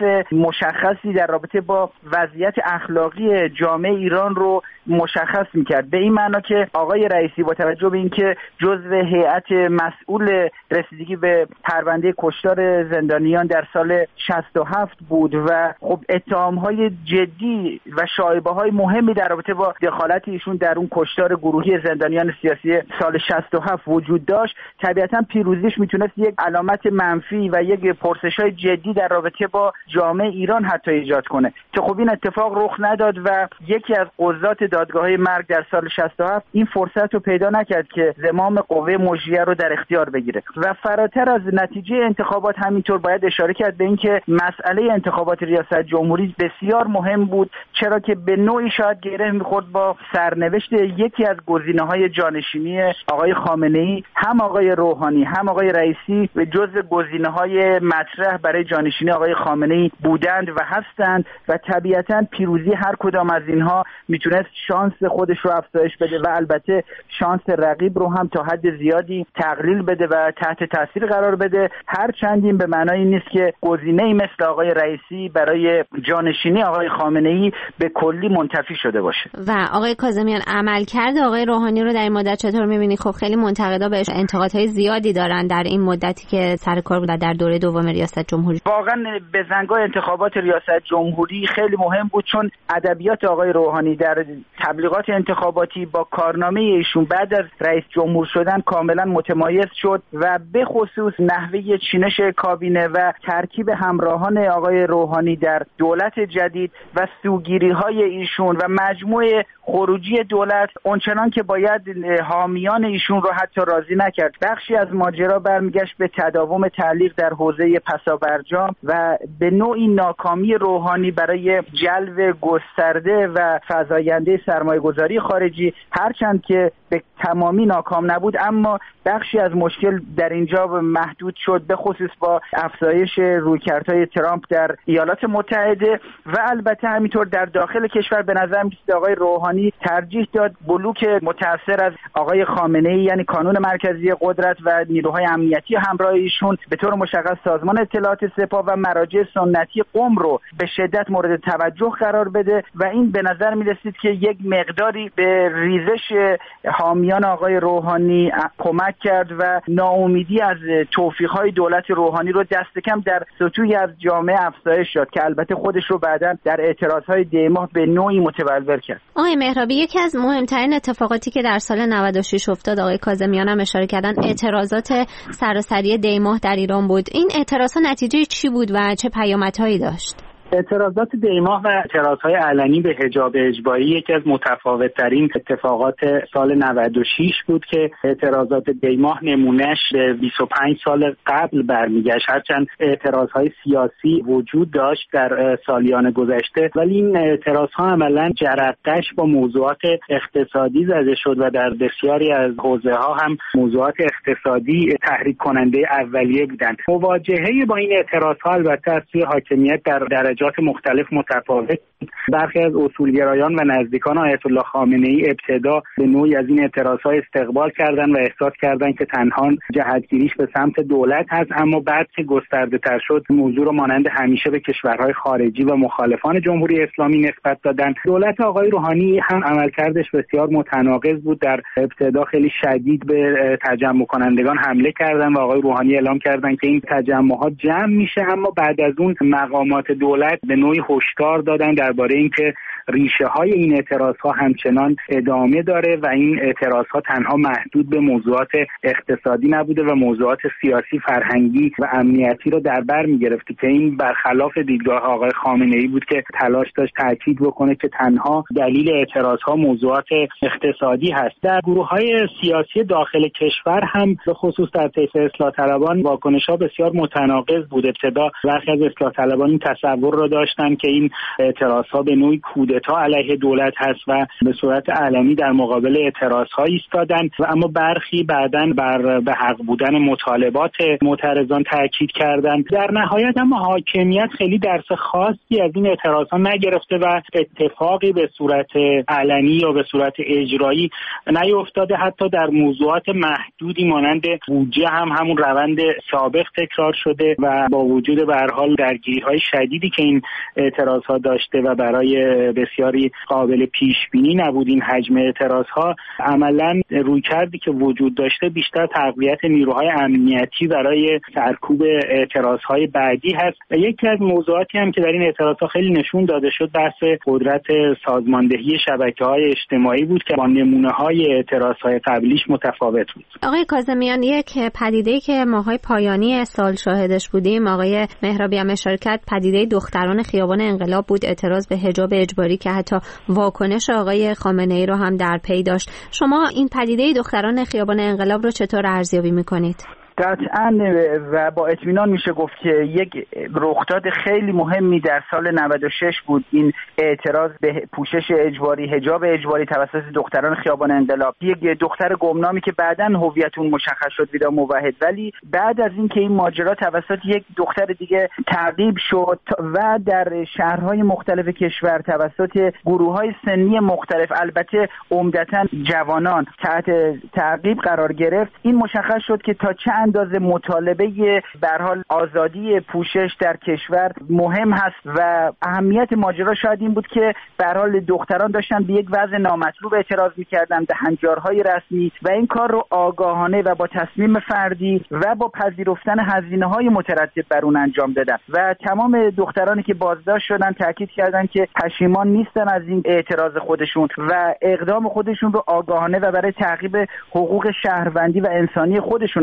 مشخصی در رابطه با وضعیت اخلاقی جامعه ایران رو مشخص می‌کرد، به این معنا که آقای رئیسی با توجه به اینکه جزو هیئت مسئول رسیدگی به پرونده کشتار زندانیان در سال شصت و هفت بود و خب اتهام‌های جدی و شایبه‌های مهمی در رابطه با دخالت ایشون در اون کشتار گروهی زندانیان سیاسی سال شصت و هفت وجود داشت، طبیعتاً پیروزیش میتونست یک علامت منفی و یک پرسش‌های جدی در رابطه با جامعه ایران حتی ایجاد کنه که خب این اتفاق رخ نداد و یکی از قضات دادگاه‌های مرگ در سال شصت و هفت این فرصت رو پیدا نکرد که زمام قوه مجریه رو در اختیار بگیره. و فراتر از نتیجه انتخابات همینطور باید اشاره کرد به اینکه مسئله انتخابات ریاست جمهوری بسیار مهم بود، چرا که به نوعی شاید گره می‌خورد با سرنوشت یکی از گزینه‌های جانشینی آقای خامنه‌ای. هم آقای روحانی هم آقای رئیسی به جزو گزینه‌های مطرح برای جانشینی آقای خامنه‌ای بودند و هستند و طبیعتاً پیروزی هر کدام از اینها میتونست شانس خودش رو افزایش بده و البته شانس رقیب رو هم تا حد زیادی تقلیل بده و تحت تاثیر قرار بده، هر چندین به معنای نیست که گزینه‌ای مثل آقای رئیسی برای جانشینی آقای خامنه‌ای به کلی منتفی شده باشه. و آقای کاظمیان، عملکرد آقای روحانی رو در این مدت چطور می‌بینی؟ خب خیلی منتقدا بهش انتقادهای زیادی دارن در این مدتی که سر کار بود در دوره دوم ریاست جمهوری. واقعا بزنگاه انتخابات ریاست جمهوری خیلی مهم بود، چون ادبیات آقای روحانی در تبلیغات انتخاباتی با کارنامه ایشون بعد از رئیس جمهور شدن کاملا متمایز شد و به خصوص نحوه چینش کابینه و ترکیب همراهان آقای روحانی در دولت جدید و سوگیری های ایشون و مجموعه خروجی دولت اونچنان که باید حامیان ایشون رو حتی راضی نکرد. بخشی از ماجرا برمیگشت به تداوم تعلیق در حوزه پسابرجام و به نوعی ناکامی روحانی برای جلب گسترده و فزاینده سرمایه‌گذاری خارجی، هرچند که به تمامی ناکام نبود اما بخشی از مشکل در اینجا محدود شد، به خصوص با افزایش رویکردهای ترامپ در ایالات متحده و البته همینطور در داخل کشور. به نظر میاد آقای روحانی ترجیح داد بلوک متأثر از آقای خامنه‌ای یعنی کانون مرکزی قدرت و نیروهای امنیتی همراه ایشون، به طور مشخص سازمان اطلاعات سپاه و مراجع سنتی قم رو به شدت مورد توجه قرار بده و این به نظر میرسید که یک مقداری به ریزش حامیان آقای روحانی کمک کرد و ناامیدی از توفیق‌های دولت روحانی رو دست کم در سطوحی از جامعه افزایش داد که البته خودش رو بعداً در اعتراضهای دی ماه به نوعی متبلور کرد. آقای مهرابی، یکی از مهمترین اتفاقاتی که در سال نود و شش افتاد، آقای کاظمیان هم اشاره کردن، اعتراضات سراسری دی ماه در ایران بود. این اعتراضات نتیجه چی بود و چه پیامدهایی داشت؟ اعتراضات دیماه و اعتراضهای علنی به حجاب اجباری یکی از متفاوت‌ترین اتفاقات سال نود و شش بود که اعتراضات دیماه نمونهش به بیست و پنج سال قبل برمیگشت. هرچند اعتراضهای سیاسی وجود داشت در سالیان گذشته ولی این اعتراضها عملاً جرقه‌اش با موضوعات اقتصادی زده شد و در بسیاری از حوزه‌ها هم موضوعات اقتصادی تحریک کننده اولیه بودند. مواجهه با این اعتراضها البته از سوی حاکمیت در درجه مختلف متفاوت. برخی از اصولگرایان و نزدیکان آیت الله خامنه‌ای ابتدا به نوعی از این اعتراض‌ها استقبال کردند و احساس کردند که تنها جهتگیریش به سمت دولت هست، اما بعد که گسترده‌تر شد موضوع رو مانند همیشه به کشورهای خارجی و مخالفان جمهوری اسلامی نسبت دادند. دولت آقای روحانی هم عملکردش بسیار متناقض بود. در ابتدا خیلی شدید به تجمع کنندگان حمله کردند و آقای روحانی اعلام کردند که این تجمعات جمع میشه، اما بعد از اون مقامات دولت به نوعی هشدار دادن درباره اینکه ریشه های این اعتراض ها همچنان ادامه داره و این اعتراض ها تنها محدود به موضوعات اقتصادی نبوده و موضوعات سیاسی، فرهنگی و امنیتی رو در بر می‌گرفته که این برخلاف دیدگاه آقای خامنه‌ای بود که تلاش داشت تاکید بکنه که تنها دلیل اعتراض ها موضوعات اقتصادی هست. در گروه‌های سیاسی داخل کشور هم به خصوص در طیف اصلاح طلبان واکنش‌ها بسیار متناقض بود. ابتدا برخی از اصلاح طلبان این تصور رو داشتن که این اعتراض‌ها به نوعی کودتا علیه دولت هست و به صورت علنی در مقابل اعتراض‌ها ایستادن و اما برخی بعداً بر به حق بودن مطالبات معترضان تاکید کردند. در نهایت اما حاکمیت خیلی درس خاصی از این اعتراض‌ها نگرفته و اتفاقی به صورت علنی یا به صورت اجرایی نیفتاده. حتی در موضوعات محدودی مانند بودجه هم همون روند سابق تکرار شده و با وجود به هر حال درگیری‌های شدیدی که این اعتراض‌ها داشته و برای بسیاری قابل پیش بینی نبود این حجم اعتراض‌ها، عملاً رویکردی که وجود داشته بیشتر تقویت نیروهای امنیتی برای سرکوب اعتراض‌های بعدی هست. و یکی از موضوعاتی هم که در این اعتراض‌ها خیلی نشون داده شد بحث قدرت سازماندهی شبکه‌های اجتماعی بود که با نمونه‌های اعتراض‌های قبلیش متفاوت بود. آقای کاظمیان، یک پدیده‌ای که ماهای پایانی سال شاهدش بودیم، آقای مهرابی هم اشاره کرد، پدیده دختران خیابان انقلاب بود، اعتراض به حجاب اجباری که حتی واکنش آقای خامنه‌ای رو هم در پی داشت. شما این پدیده دختران خیابان انقلاب رو چطور ارزیابی می‌کنید؟ قطعاً و با اطمینان میشه گفت که یک رخداد خیلی مهمی در سال نود و شش بود این اعتراض به پوشش اجباری، حجاب اجباری توسط دختران خیابان انقلاب. یک دختر گمنامی که بعداً هویت اون مشخص شد، ویدا موحد، ولی بعد از این که این ماجرا توسط یک دختر دیگه تعقیب شد و در شهرهای مختلف کشور توسط گروه‌های سنی مختلف، البته عمدتاً جوانان، تحت تعقیب قرار گرفت، این مشخص شد که تا چه اندازه مطالبه به هر حال آزادی پوشش در کشور مهم هست و اهمیت ماجرا شاید این بود که به هر حال دختران داشتن به یک وضع نامطلوب اعتراض می‌کردند به هنجارهای رسمی و این کار رو آگاهانه و با تصمیم فردی و با پذیرفتن هزینه‌های مترتب بر اون انجام دادن و تمام دخترانی که بازداشت شدن تاکید کردند که پشیمان نیستن از این اعتراض خودشون و اقدام خودشون رو آگاهانه و برای تعقیب حقوق شهروندی و انسانی خودشون انجام دادن.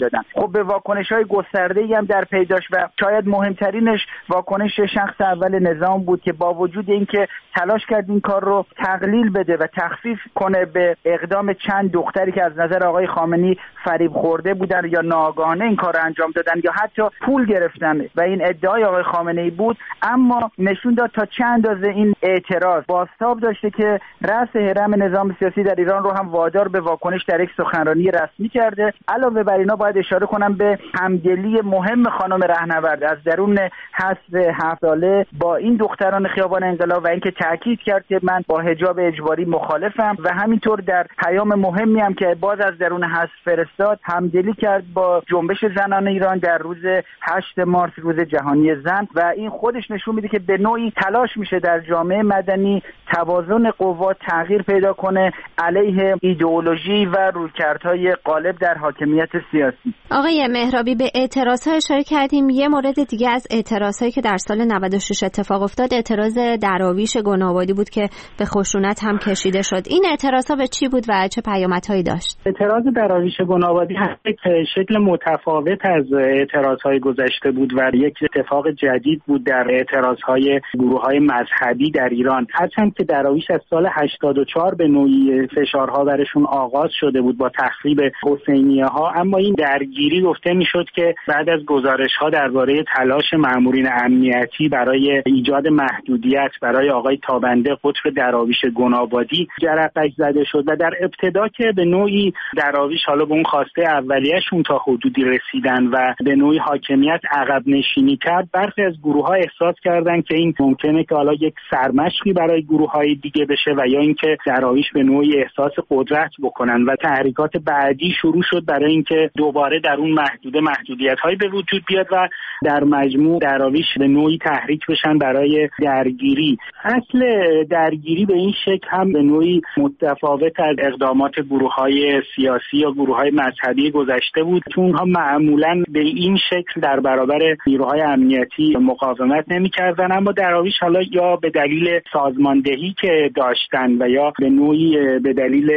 دادن. خب به واکنش‌های گسترده‌ای هم در پی داشت و شاید مهمترینش واکنش شخص اول نظام بود که با وجود اینکه تلاش کرد این کار رو تقلیل بده و تخفیف کنه به اقدام چند دختری که از نظر آقای خامنه‌ای فریب خورده بودن یا ناگهانه این کار رو انجام دادن یا حتی پول گرفتن و این ادعای آقای خامنه‌ای بود، اما نشون داد تا چند اندازه این اعتراض بازتاب داشته که رأس هرم نظام سیاسی در ایران رو هم وادار به واکنش در یک سخنرانی رسمی کرده. علاوه بر اینا باید اشاره کنم به همدلی مهم خانم رهنورد از درون حزب هفت ساله با این دختران خیابان انقلاب و اینکه تاکید کرد که من با حجاب اجباری مخالفم و همینطور در پیام مهمی هم که باز از درون حزب فرستاد همدلی کرد با جنبش زنان ایران در روز هشت مارس، روز جهانی زن، و این خودش نشون میده که به نوعی تلاش میشه در جامعه مدنی توازن قوا تغییر پیدا کنه علیه ایدئولوژی و رویکردهای غالب در حاکمیت سیاسی. آقای مهرابی، به اعتراض‌ها اشاره کردیم. یه مورد دیگه از اعتراض‌هایی که در سال نود و شش اتفاق افتاد اعتراض دراویش گنابادی بود که به خشونت هم کشیده شد. این اعتراض‌ها به چی بود و چه پیامدهایی داشت؟ اعتراض دراویش گنابادی یک شکل متفاوت از اعتراض‌های گذشته بود و یک اتفاق جدید بود در اعتراض‌های گروه‌های مذهبی در ایران. هرچند که دراویش از سال هشتاد و چهار به نوعی فشارها برشون آغاز شده بود با تخریب حسینیه‌ها، اما این درگیری گفته میشد که بعد از گزارش‌ها درباره تلاش مامورین امنیتی برای ایجاد محدودیت برای آقای تابنده قطب دراویش گنابادی جرقه‌اش زده شد و در ابتدا که به نوعی دراویش حالا به اون خواسته اولیه‌شون تا حدودی رسیدن و به نوعی حاکمیت عقب نشینی کرد، برخی از گروه‌ها احساس کردن که این ممکنه که حالا یک سرمشقی برای گروه‌های دیگه بشه و یا اینکه دراویش به نوعی احساس قدرت بکنن و تحریکات بعدی شروع شد برای اینکه دوباره در اون محدوده محدودیت‌هایی به وجود بیاد و در مجموع دراویش به نوعی تحریک بشن برای درگیری. اصل درگیری به این شکل هم به نوعی متفاوت از اقدامات گروه‌های سیاسی یا گروه‌های مذهبی گذشته بود، چون اونها معمولاً به این شکل در برابر نیروهای امنیتی مقاومت نمی‌کردن، اما دراویش حالا یا به دلیل سازماندهی که داشتن و یا به نوعی به دلیل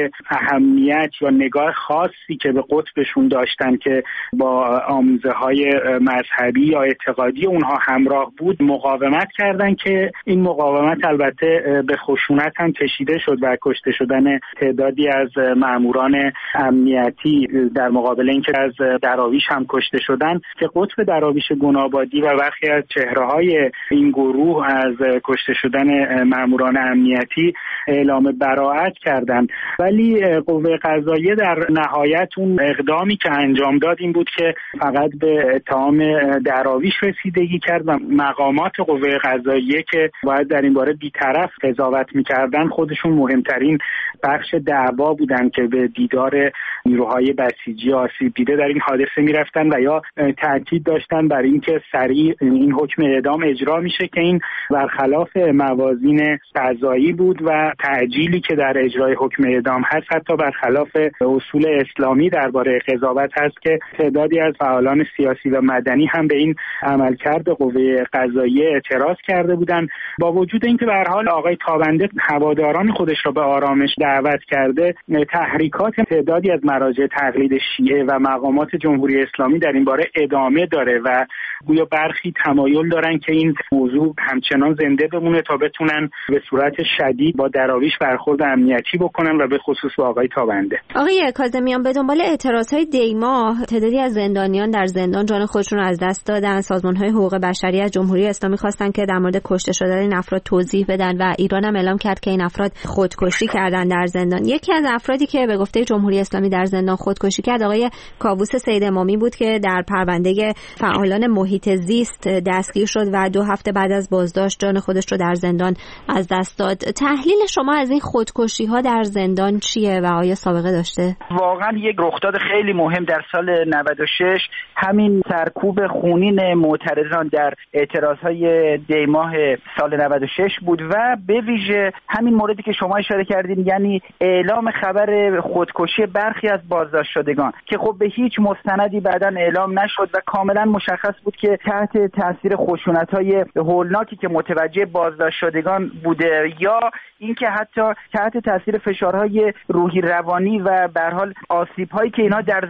اهمیت یا نگاه خاصی که به قطبشون داشتن که با آموزه‌های مذهبی یا اعتقادی اونها همراه بود، مقاومت کردن که این مقاومت البته به خشونت هم کشیده شد و کشته شدن تعدادی از ماموران امنیتی در مقابل اینکه از دراویش هم کشته شدن که قطب دراویش گنابادی و برخی از چهره‌های این گروه از کشته شدن ماموران امنیتی اعلام براءت کردند. ولی قوه قضاییه در نهایت اون اقدامی که انجام داد این بود که فقط به اتهام دراویش رسیدگی کرد و مقامات قوه قضاییه که باید در این باره بی‌طرف قضاوت می‌کردن خودشون مهمترین بخش دعوا بودن که به دیدار نیروهای بسیجی آسیب دیده در این حادثه می‌رفتن و یا تاکید داشتن بر اینکه سریع این حکم اعدام اجرا میشه که این برخلاف موازین قضایی بود و تعجیلی که در اجرای حکم اعدام هست حتی برخلاف اصول اسلامی درباره قضاوت هست که تعدادی از فعالان سیاسی و مدنی هم به این عملکرد قوه قضاییه اعتراض کرده بودند. با وجود اینکه به هر حال آقای تابنده هواداران خودش را به آرامش دعوت کرده، تحریکات تعدادی از مراجع تقلید شیعه و مقامات جمهوری اسلامی در این باره ادامه داره و گویا برخی تمایل دارن که این موضوع همچنان زنده بمونه تا بتونن به صورت شدید با دراویش برخورد امنیتی بکنن و به خصوص با آقای تابنده. آقای کاظمیان، به دنبال اعتراضهای دیماه تعدادی از زندانیان در زندان جان خودشون رو از دست دادن. سازمان‌های حقوق بشری از جمهوری اسلامی خواستن که در مورد کشته شدن این افراد توضیح بدن و ایران هم اعلام کرد که این افراد خودکشی کردن در زندان. یکی از افرادی که به گفته جمهوری اسلامی در زندان خودکشی کرد آقای کاووس سید امامی بود که در پرونده فعالان محیط زیست دستگیر شد و دو هفته بعد از بازداشت جان خودش رو در زندان از دست داد. تحلیل شما از این خودکشی‌ها در زندان چیه و آیا سابقه داشته؟ واقعا یک رخداد خیلی مهم در سال نود و شش همین سرکوب خونین معترضان در اعتراضهای دیماه سال نود و شش بود و به ویژه همین موردی که شما اشاره کردین، یعنی اعلام خبر خودکشی برخی از بازداشت شدگان که خب به هیچ مستندی بعداً اعلام نشد و کاملا مشخص بود که تحت تاثیر خشونت‌های هولناکی که متوجه بازداشت شدگان بوده یا اینکه حتی تحت تاثیر فشارهای روحی روانی و به هر حال آسیب‌هایی که اینها در زندان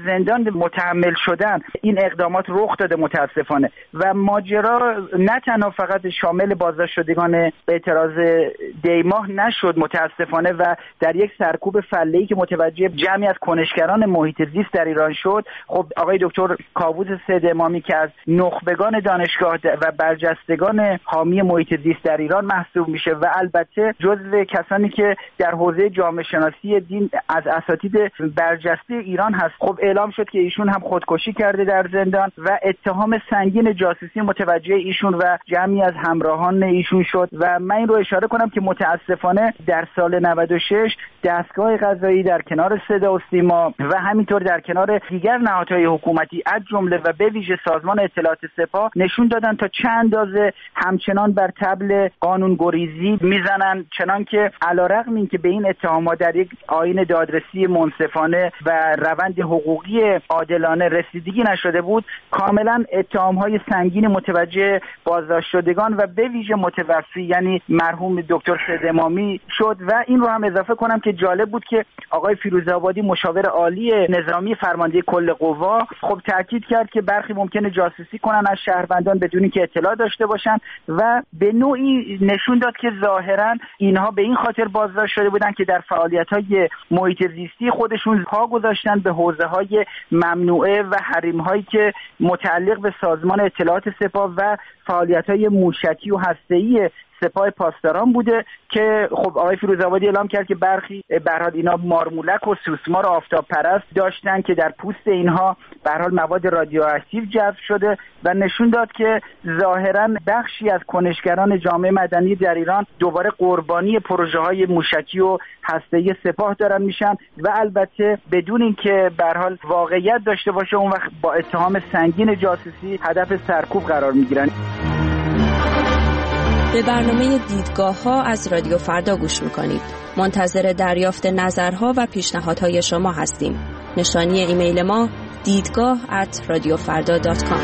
زمان متحمل شدن این اقدامات رخ داده متاسفانه و ماجرا نه تنها فقط شامل بازداشت شدگان اعتراض دیماه نشد متاسفانه و در یک سرکوب فله‌ای که متوجه جمعی از کنشگران محیط زیست در ایران شد. خب آقای دکتر کاووس سید امامی که از نخبگان دانشگاه و برجستگان حامی محیط زیست در ایران محسوب میشه و البته جزو کسانی که در حوزه جامعه شناسی دین از اساتید برجسته ایران هست، خب اعلام شد که ایشون هم خودکشی کرده در زندان و اتهام سنگین جاسوسی متوجه ایشون و جمعی از همراهان ایشون شد. و من این رو اشاره کنم که متاسفانه در سال نود و شش دستگاه قضایی در کنار صدا و سیما و همینطور در کنار دیگر نهادهای حکومتی از جمله و به ویژه سازمان اطلاعات سپاه نشون دادن تا چند اندازه همچنان بر طبل قانونگریزی میزنن، چنان که علیرغم اینکه به این اتهامات در یک آیین دادرسی منصفانه و روند حقوقی عادلانه رسیدگی نشده بود، کاملا اتهامهای سنگین متوجه بازداشت شدگان و به ویژه متوفی یعنی مرحوم دکتر سید امامی شد. و این رو هم اضافه کنم که جالب بود که آقای فیروزآبادی مشاور عالی نظامی فرمانده کل قوا خب تاکید کرد که برخی ممکنه جاسوسی کنن از شهروندان بدون که اطلاع داشته باشن و به نوعی نشون داد که ظاهرا اینها به این خاطر بازداشت شده بودن که در فعالیت‌های محیط زیستی خودشون پا گذاشتن به حوزه‌های ممنوعه و حریم‌هایی که متعلق به سازمان اطلاعات سپاه و فعالیت‌های موشکی و هسته‌ای سپاه پاسداران بوده که خب آقای فیروزآبادی اعلام کرد که برخی به هر حال اینا مارمولک و سوسمار و آفتاب پرست داشتن که در پوست اینها به هر حال مواد رادیواکتیو جذب شده و نشون داد که ظاهرا بخشی از کنشگران جامعه مدنی در ایران دوباره قربانی پروژه‌های موشکی و هسته‌ای سپاه دارن میشن و البته بدون اینکه به هر حال واقعیت داشته باشه اون وقت با اتهام سنگین جاسوسی هدف سرکوب قرار میگیرن. به برنامه دیدگاه ها از رادیو فردا گوش میکنید. منتظر دریافت نظرها و پیشنهادهای شما هستیم. نشانی ایمیل ما دیدگاه ات رادیو فردا دات کام.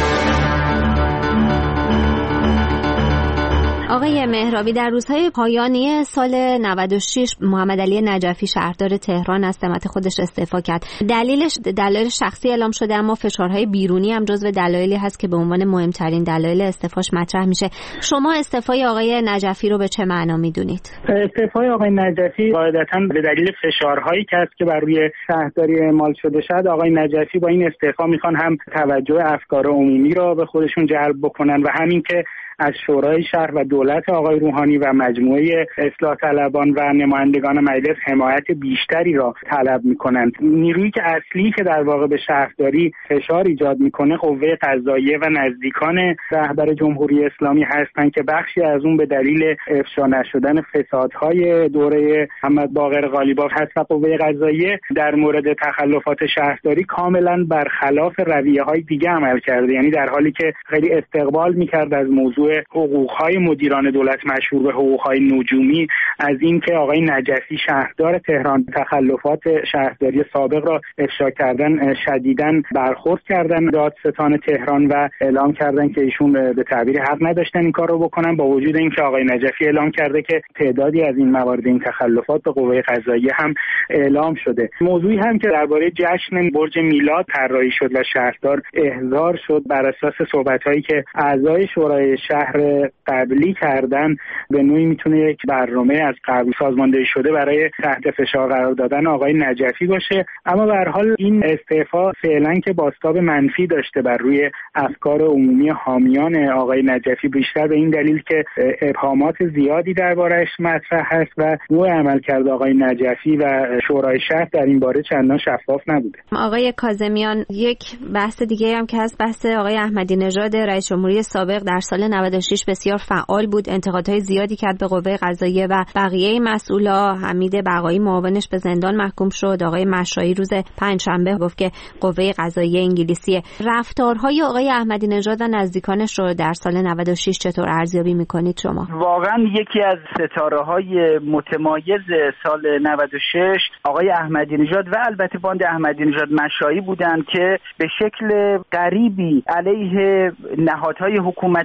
آقای مهرابی، در روزهای پایانی سال نود و شش محمد علی نجفی شهردار تهران از سمت خودش استعفا کرد. دلیلش دلایل شخصی اعلام شده، اما فشارهای بیرونی هم جزو دلایلی هست که به عنوان مهمترین دلایل استعفاش مطرح میشه. شما استعفای آقای نجفی رو به چه معنا میدونید؟ استعفای آقای نجفی قاعدتاً به دلیل فشارهایی که است که بر روی شهرداری اعمال شده شد. آقای نجفی با این استعفا میخوان هم توجه افکار عمومی را به خودشون جلب بکنن و همین که از شورای شهر و دولت آقای روحانی و مجموعه اصلاح طلبان و نمایندگان مجلس حمایت بیشتری را طلب می‌کنند. نیرویی که اصلی که در واقع به شهرداری فشار ایجاد می‌کنه قوه قضاییه و نزدیکان رهبر جمهوری اسلامی هستند که بخشی از اون به دلیل افشا نشدن فسادهای دوره محمد باقر قالیباف هست و قوه قضاییه در مورد تخلفات شهرداری کاملا برخلاف رویه‌های دیگه عمل کرده، یعنی در حالی که خیلی استقبال می‌کرد از موضوع حقوق‌های مدیران دولت مشهور به حقوق‌های نجومی، از این که آقای نجفی شهردار تهران تخلفات شهرداری سابق را افشا کردن شدیداً برخورد کردن دادستان تهران و اعلام کردن که ایشون به تعبیر حق نداشتن این کار رو بکنن، با وجود اینکه آقای نجفی اعلام کرده که تعدادی از این موارد این تخلفات به قوه قضاییه هم اعلام شده. موضوعی هم که درباره جشن برج میلاد طراحی شد و شهردار احضار شد بر اساس صحبت‌هایی که اعضای شورای شهر قبلی کردن، به نوعی میتونه یک برنامه از قبل سازماندهی شده برای تحت فشار قرار دادن آقای نجفی باشه. اما به هر حال این استعفا فعلا که بازتاب منفی داشته بر روی افکار عمومی حامیان آقای نجفی، بیشتر به این دلیل که ابهامات زیادی دربارش مطرح هست و نوع عملکرد آقای نجفی و شورای شهر در این باره چندان شفاف نبوده. آقای کاظمیان، یک بحث دیگه هم که هست بحث آقای احمدی نژاد رئیس جمهوری سابق در سال نود و شش بسیار فعال بود، انتقادهای زیادی کرد به قوه قضاییه و بقیه مسئولا. حمید بقایی معاونش به زندان محکوم شد. آقای مشایی روز پنجشنبه گفت که قوه قضاییه انگلیسی. رفتارهای آقای احمدی نژاد و نزدیکانش رو در سال نود و شش چطور ارزیابی میکنید شما؟ واقعا یکی از ستاره‌های متمایز سال نود و شش آقای احمدی نژاد و البته باند احمدی نژاد مشایی بودند که به شکل غریبی علیه نهادهای حکومتی به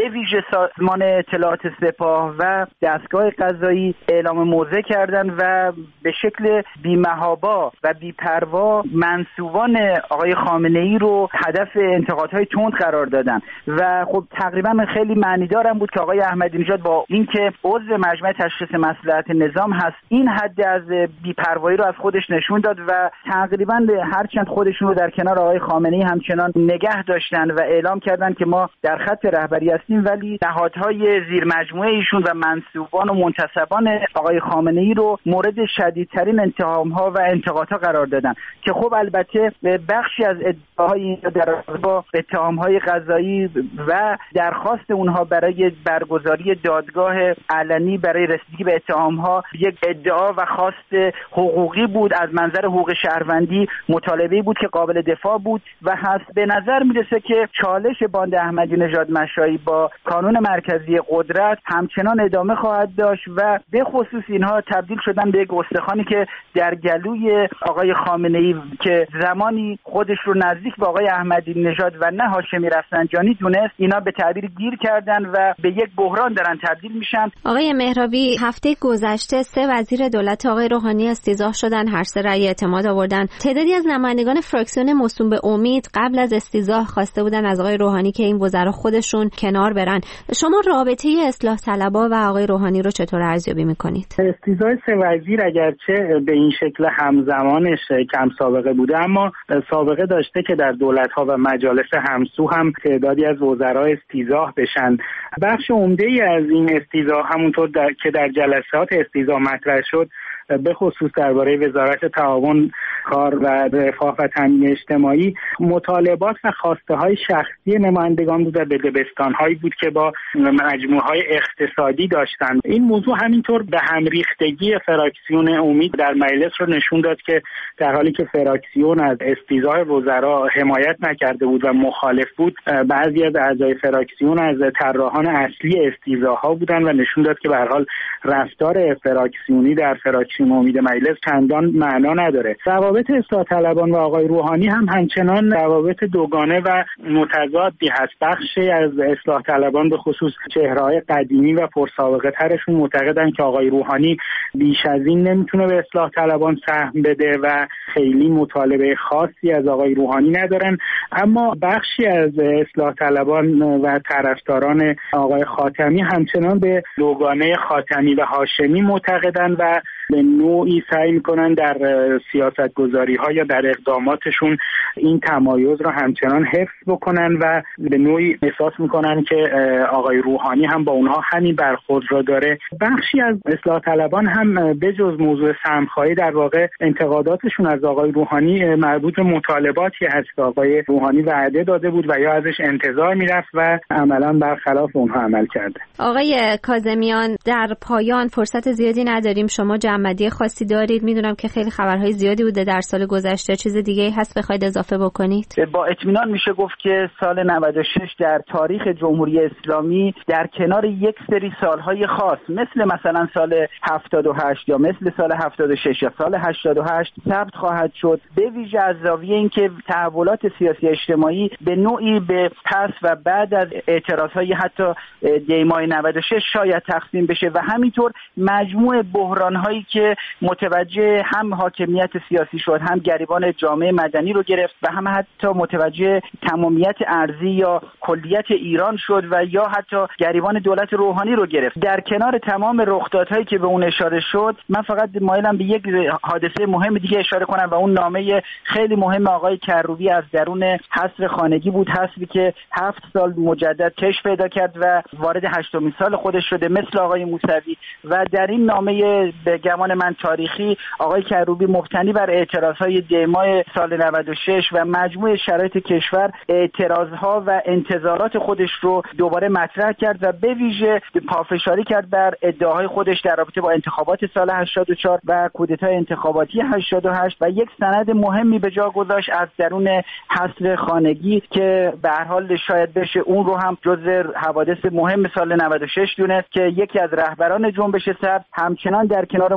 به ویژه سازمان اطلاعات سپاه و دستگاه قضایی اعلام موضع کردند و به شکل بی‌محابا و بی‌پروا منسوبان آقای خامنه‌ای رو هدف انتقادهای تند قرار دادن و خب تقریبا خیلی معنیدار هم بود که آقای احمدی نژاد با اینکه عضو مجمع تشخیص مصلحت نظام هست این حد از بی‌پروایی رو از خودش نشون داد و تقریبا هرچند خودشون رو در کنار آقای خامنه‌ای همچنان نگه داشتن و اعلام کردن که ما در خط رهبری هستیم، ولی نهادهای زیر مجموعه ایشون و منسوبان و منتسبان آقای خامنه‌ای رو مورد شدیدترین اتهام‌ها و انتقادها قرار دادن که خب البته بخشی از ادعاهای در با اتهام‌های قضایی و درخواست اونها برای برگزاری دادگاه علنی برای رسیدگی به اتهام‌ها یک ادعا و خواست حقوقی بود، از منظر حقوق شهروندی مطالبه‌ای بود که قابل دفاع بود و هست. به نظر میرسه که چالش باند احمدی نژاد مشایی با کانون مرکزی قدرت همچنان ادامه خواهد داشت و به خصوص اینها تبدیل شدن به یک استخوانی که در گلوی آقای خامنه‌ای که زمانی خودش رو نزدیک به آقای احمدی نژاد و نه هاشمی رفسنجانی دونست، اینا به تعبیر گیر کردن و به یک بحران دارن تبدیل میشن. آقای مهرابی، هفته گذشته سه وزیر دولت آقای روحانی استیضاح شدن، هر سه رأی اعتماد آوردن. تعدادی از نمایندگان فراکسیون موسوم به امید قبل از استیضاح خواسته بودن از آقای روحانی که این وزرا خودشون کنار برن. شما رابطه اصلاح طلبها و آقای روحانی رو چطور ارزیابی میکنید؟ استیضاح سه وزیر اگرچه به این شکل همزمانش کم سابقه بوده، اما سابقه داشته که در دولت‌ها و مجالس همسو هم تعدادی از وزرا استیضاح بشن. بخش عمده‌ای از این استیضاح همونطور در... که در جلسات استیضاح مطرح شد، به خصوص درباره وزارت تعاون، کار و رفاه و تامین اجتماعی، مطالبات و خواسته های شخصی نمایندگان بود و بدبستان‌هایی بود که با مجموعه‌های اقتصادی داشتند. این موضوع همینطور به هم ریختگی فراکسیون امید در مجلس رو نشون داد که در حالی که فراکسیون از استیضاح وزرا حمایت نکرده بود و مخالف بود، بعضی از اعضای فراکسیون از طراحان اصلی استیضاح‌ها بودند و نشون داد که به هر حال رفتار فراکسیونی در فراکسیون امید مجلس چندان معنا نداره. روابط اصلاح طلبان و آقای روحانی هم همچنان روابط دوگانه و متضادی هست. بخشی از اصلاح طلبان به خصوص چهره‌های قدیمی و پرسابقه ترشون معتقدن که آقای روحانی بیش از این نمیتونه به اصلاح طلبان سهم بده و خیلی مطالبه خاصی از آقای روحانی ندارن، اما بخشی از اصلاح طلبان و طرفداران آقای خاتمی همچنان به دوگانه خاتمی و هاشمی معتقدن و به نوعی سعی میکنن در سیاست گذاری ها یا در اقداماتشون این تمایز رو همچنان حفظ بکنن و به نوعی احساس میکنن که آقای روحانی هم با اونها همین برخورد رو داره. بخشی از اصلاح طلبان هم به جز موضوع سهم‌خواهی در واقع انتقاداتشون از آقای روحانی مربوط به مطالباتی هست که آقای روحانی وعده داده بود و یا ازش انتظار میرفت و عملاً برخلاف اونها عمل کرده. آقای کاظمیان، در پایان فرصت زیادی نداریم، شما جمع‌بندی خاصی دارید؟ میدونم که خیلی خبرهای زیادی بوده در سال گذشته، چیز دیگه هست بخواید اضافه بکنید؟ با اطمینان میشه گفت که سال نود و شش در تاریخ جمهوری اسلامی در کنار یک سری سالهای خاص مثل مثلا سال هفتاد و هشت یا مثل سال هفتاد و شش یا سال هشتاد و هشت ثبت خواهد شد، به ویژه از زاویه اینکه تحولات سیاسی اجتماعی به نوعی به پس و بعد از اعتراضهای حتی دیمای نود و شش شاید تقسیم بشه و همینطور مجموع بحران‌هایی که متوجه هم حاکمیت سیاسی شد، هم گریبان جامعه مدنی رو گرفت و هم حتی متوجه تمامیت ارضی یا کلیت ایران شد و یا حتی گریبان دولت روحانی رو گرفت. در کنار تمام رخدادهایی که به اون اشاره شد، من فقط مایلم به یک حادثه مهم دیگه اشاره کنم و اون نامه خیلی مهم آقای کروبی از درون حصر خانگی بود، حصری که هفت سال مجدد کش پیدا کرد و وارد هشتمین سال خودش شده مثل آقای موسوی و در این نامه به گمان من تاریخی آقای کروبی مبتنی بر اعتراضهای دیمای سال نود و شش و مجموع شرایط کشور اعتراضها و انتظارات خودش رو دوباره مطرح کرد و به ویژه پافشاری کرد بر ادعاهای خودش در رابطه با انتخابات سال هشتاد و چهار و کودتای انتخاباتی هشتاد و هشت و یک سند مهمی به جا گذاشت از درون حصر خانگی که به هر حال شاید بشه اون رو هم جزو حوادث مهم سال نود و شش دونست که یکی از رهبران جنبش سبز همچنان در کنار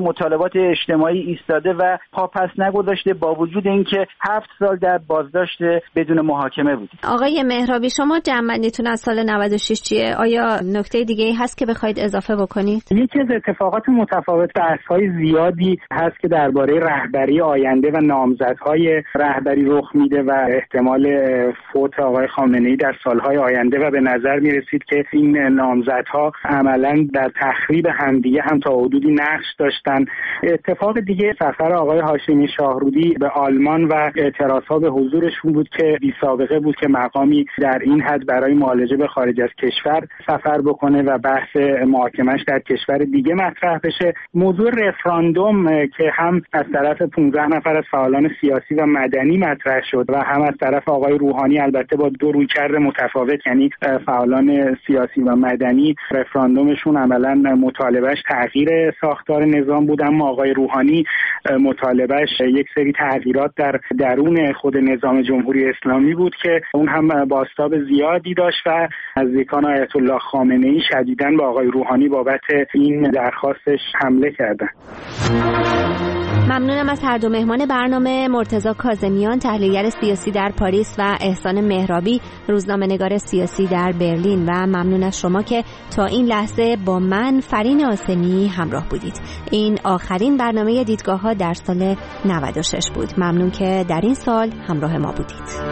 مطالبات اجتماعی ایستاده و پا پس نگذاشته با وجود اینکه هفت سال در بازداشت بدون محاکمه بود. آقای مهرابی، شما جمع‌بندیتون از سال نود و شش چیه؟ آیا نکته دیگه‌ای هست که بخواید اضافه بکنید؟ یکی از اتفاقات متفاوت بحث‌های زیادی هست که درباره رهبری آینده و نامزدهای رهبری رخ میده و احتمال فوت آقای خامنه‌ای در سالهای آینده و به نظر میرسید که این نامزدها عملاً در تخریب همدیگه هم تا حدودی نقش داشتن. اتفاق دیگه سفر آقای هاشمی شاهرودی به آلمان و اعتراضها به حضورشون بود که بی سابقه بود که مقامی در این حد برای معالجه به خارج از کشور سفر بکنه و بحث محاکمش در کشور دیگه مطرح بشه. موضوع رفراندوم که هم از طرف پانزده نفر از فعالان سیاسی و مدنی مطرح شد و هم از طرف آقای روحانی، البته با دو رویکرد متفاوت، یعنی فعالان سیاسی و مدنی رفراندومشون عملاً مطالبهش تغییر ساختار نظام بود، اما آقای روحانی مطالبهش یک سری تغییرات در درون خود نظام جمهوری اسلامی بود که اون هم بازتاب زیادی داشت و نزدیکان آیت الله خامنه‌ای شدیداً با آقای روحانی بابت این درخواستش حمله کردند. ممنونم از هر دو مهمان برنامه، مرتضی کاظمیان تحلیلگر سیاسی در پاریس و احسان مهرابی روزنامه‌نگار سیاسی در برلین، و ممنون از شما که تا این لحظه با من فرین آسمی همراه بودید. این آخرین برنامه دیدگاه‌ها در سال نود و شش بود. ممنون که در این سال همراه ما بودید.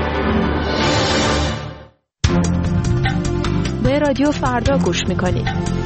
به رادیو فردا گوش میکنید.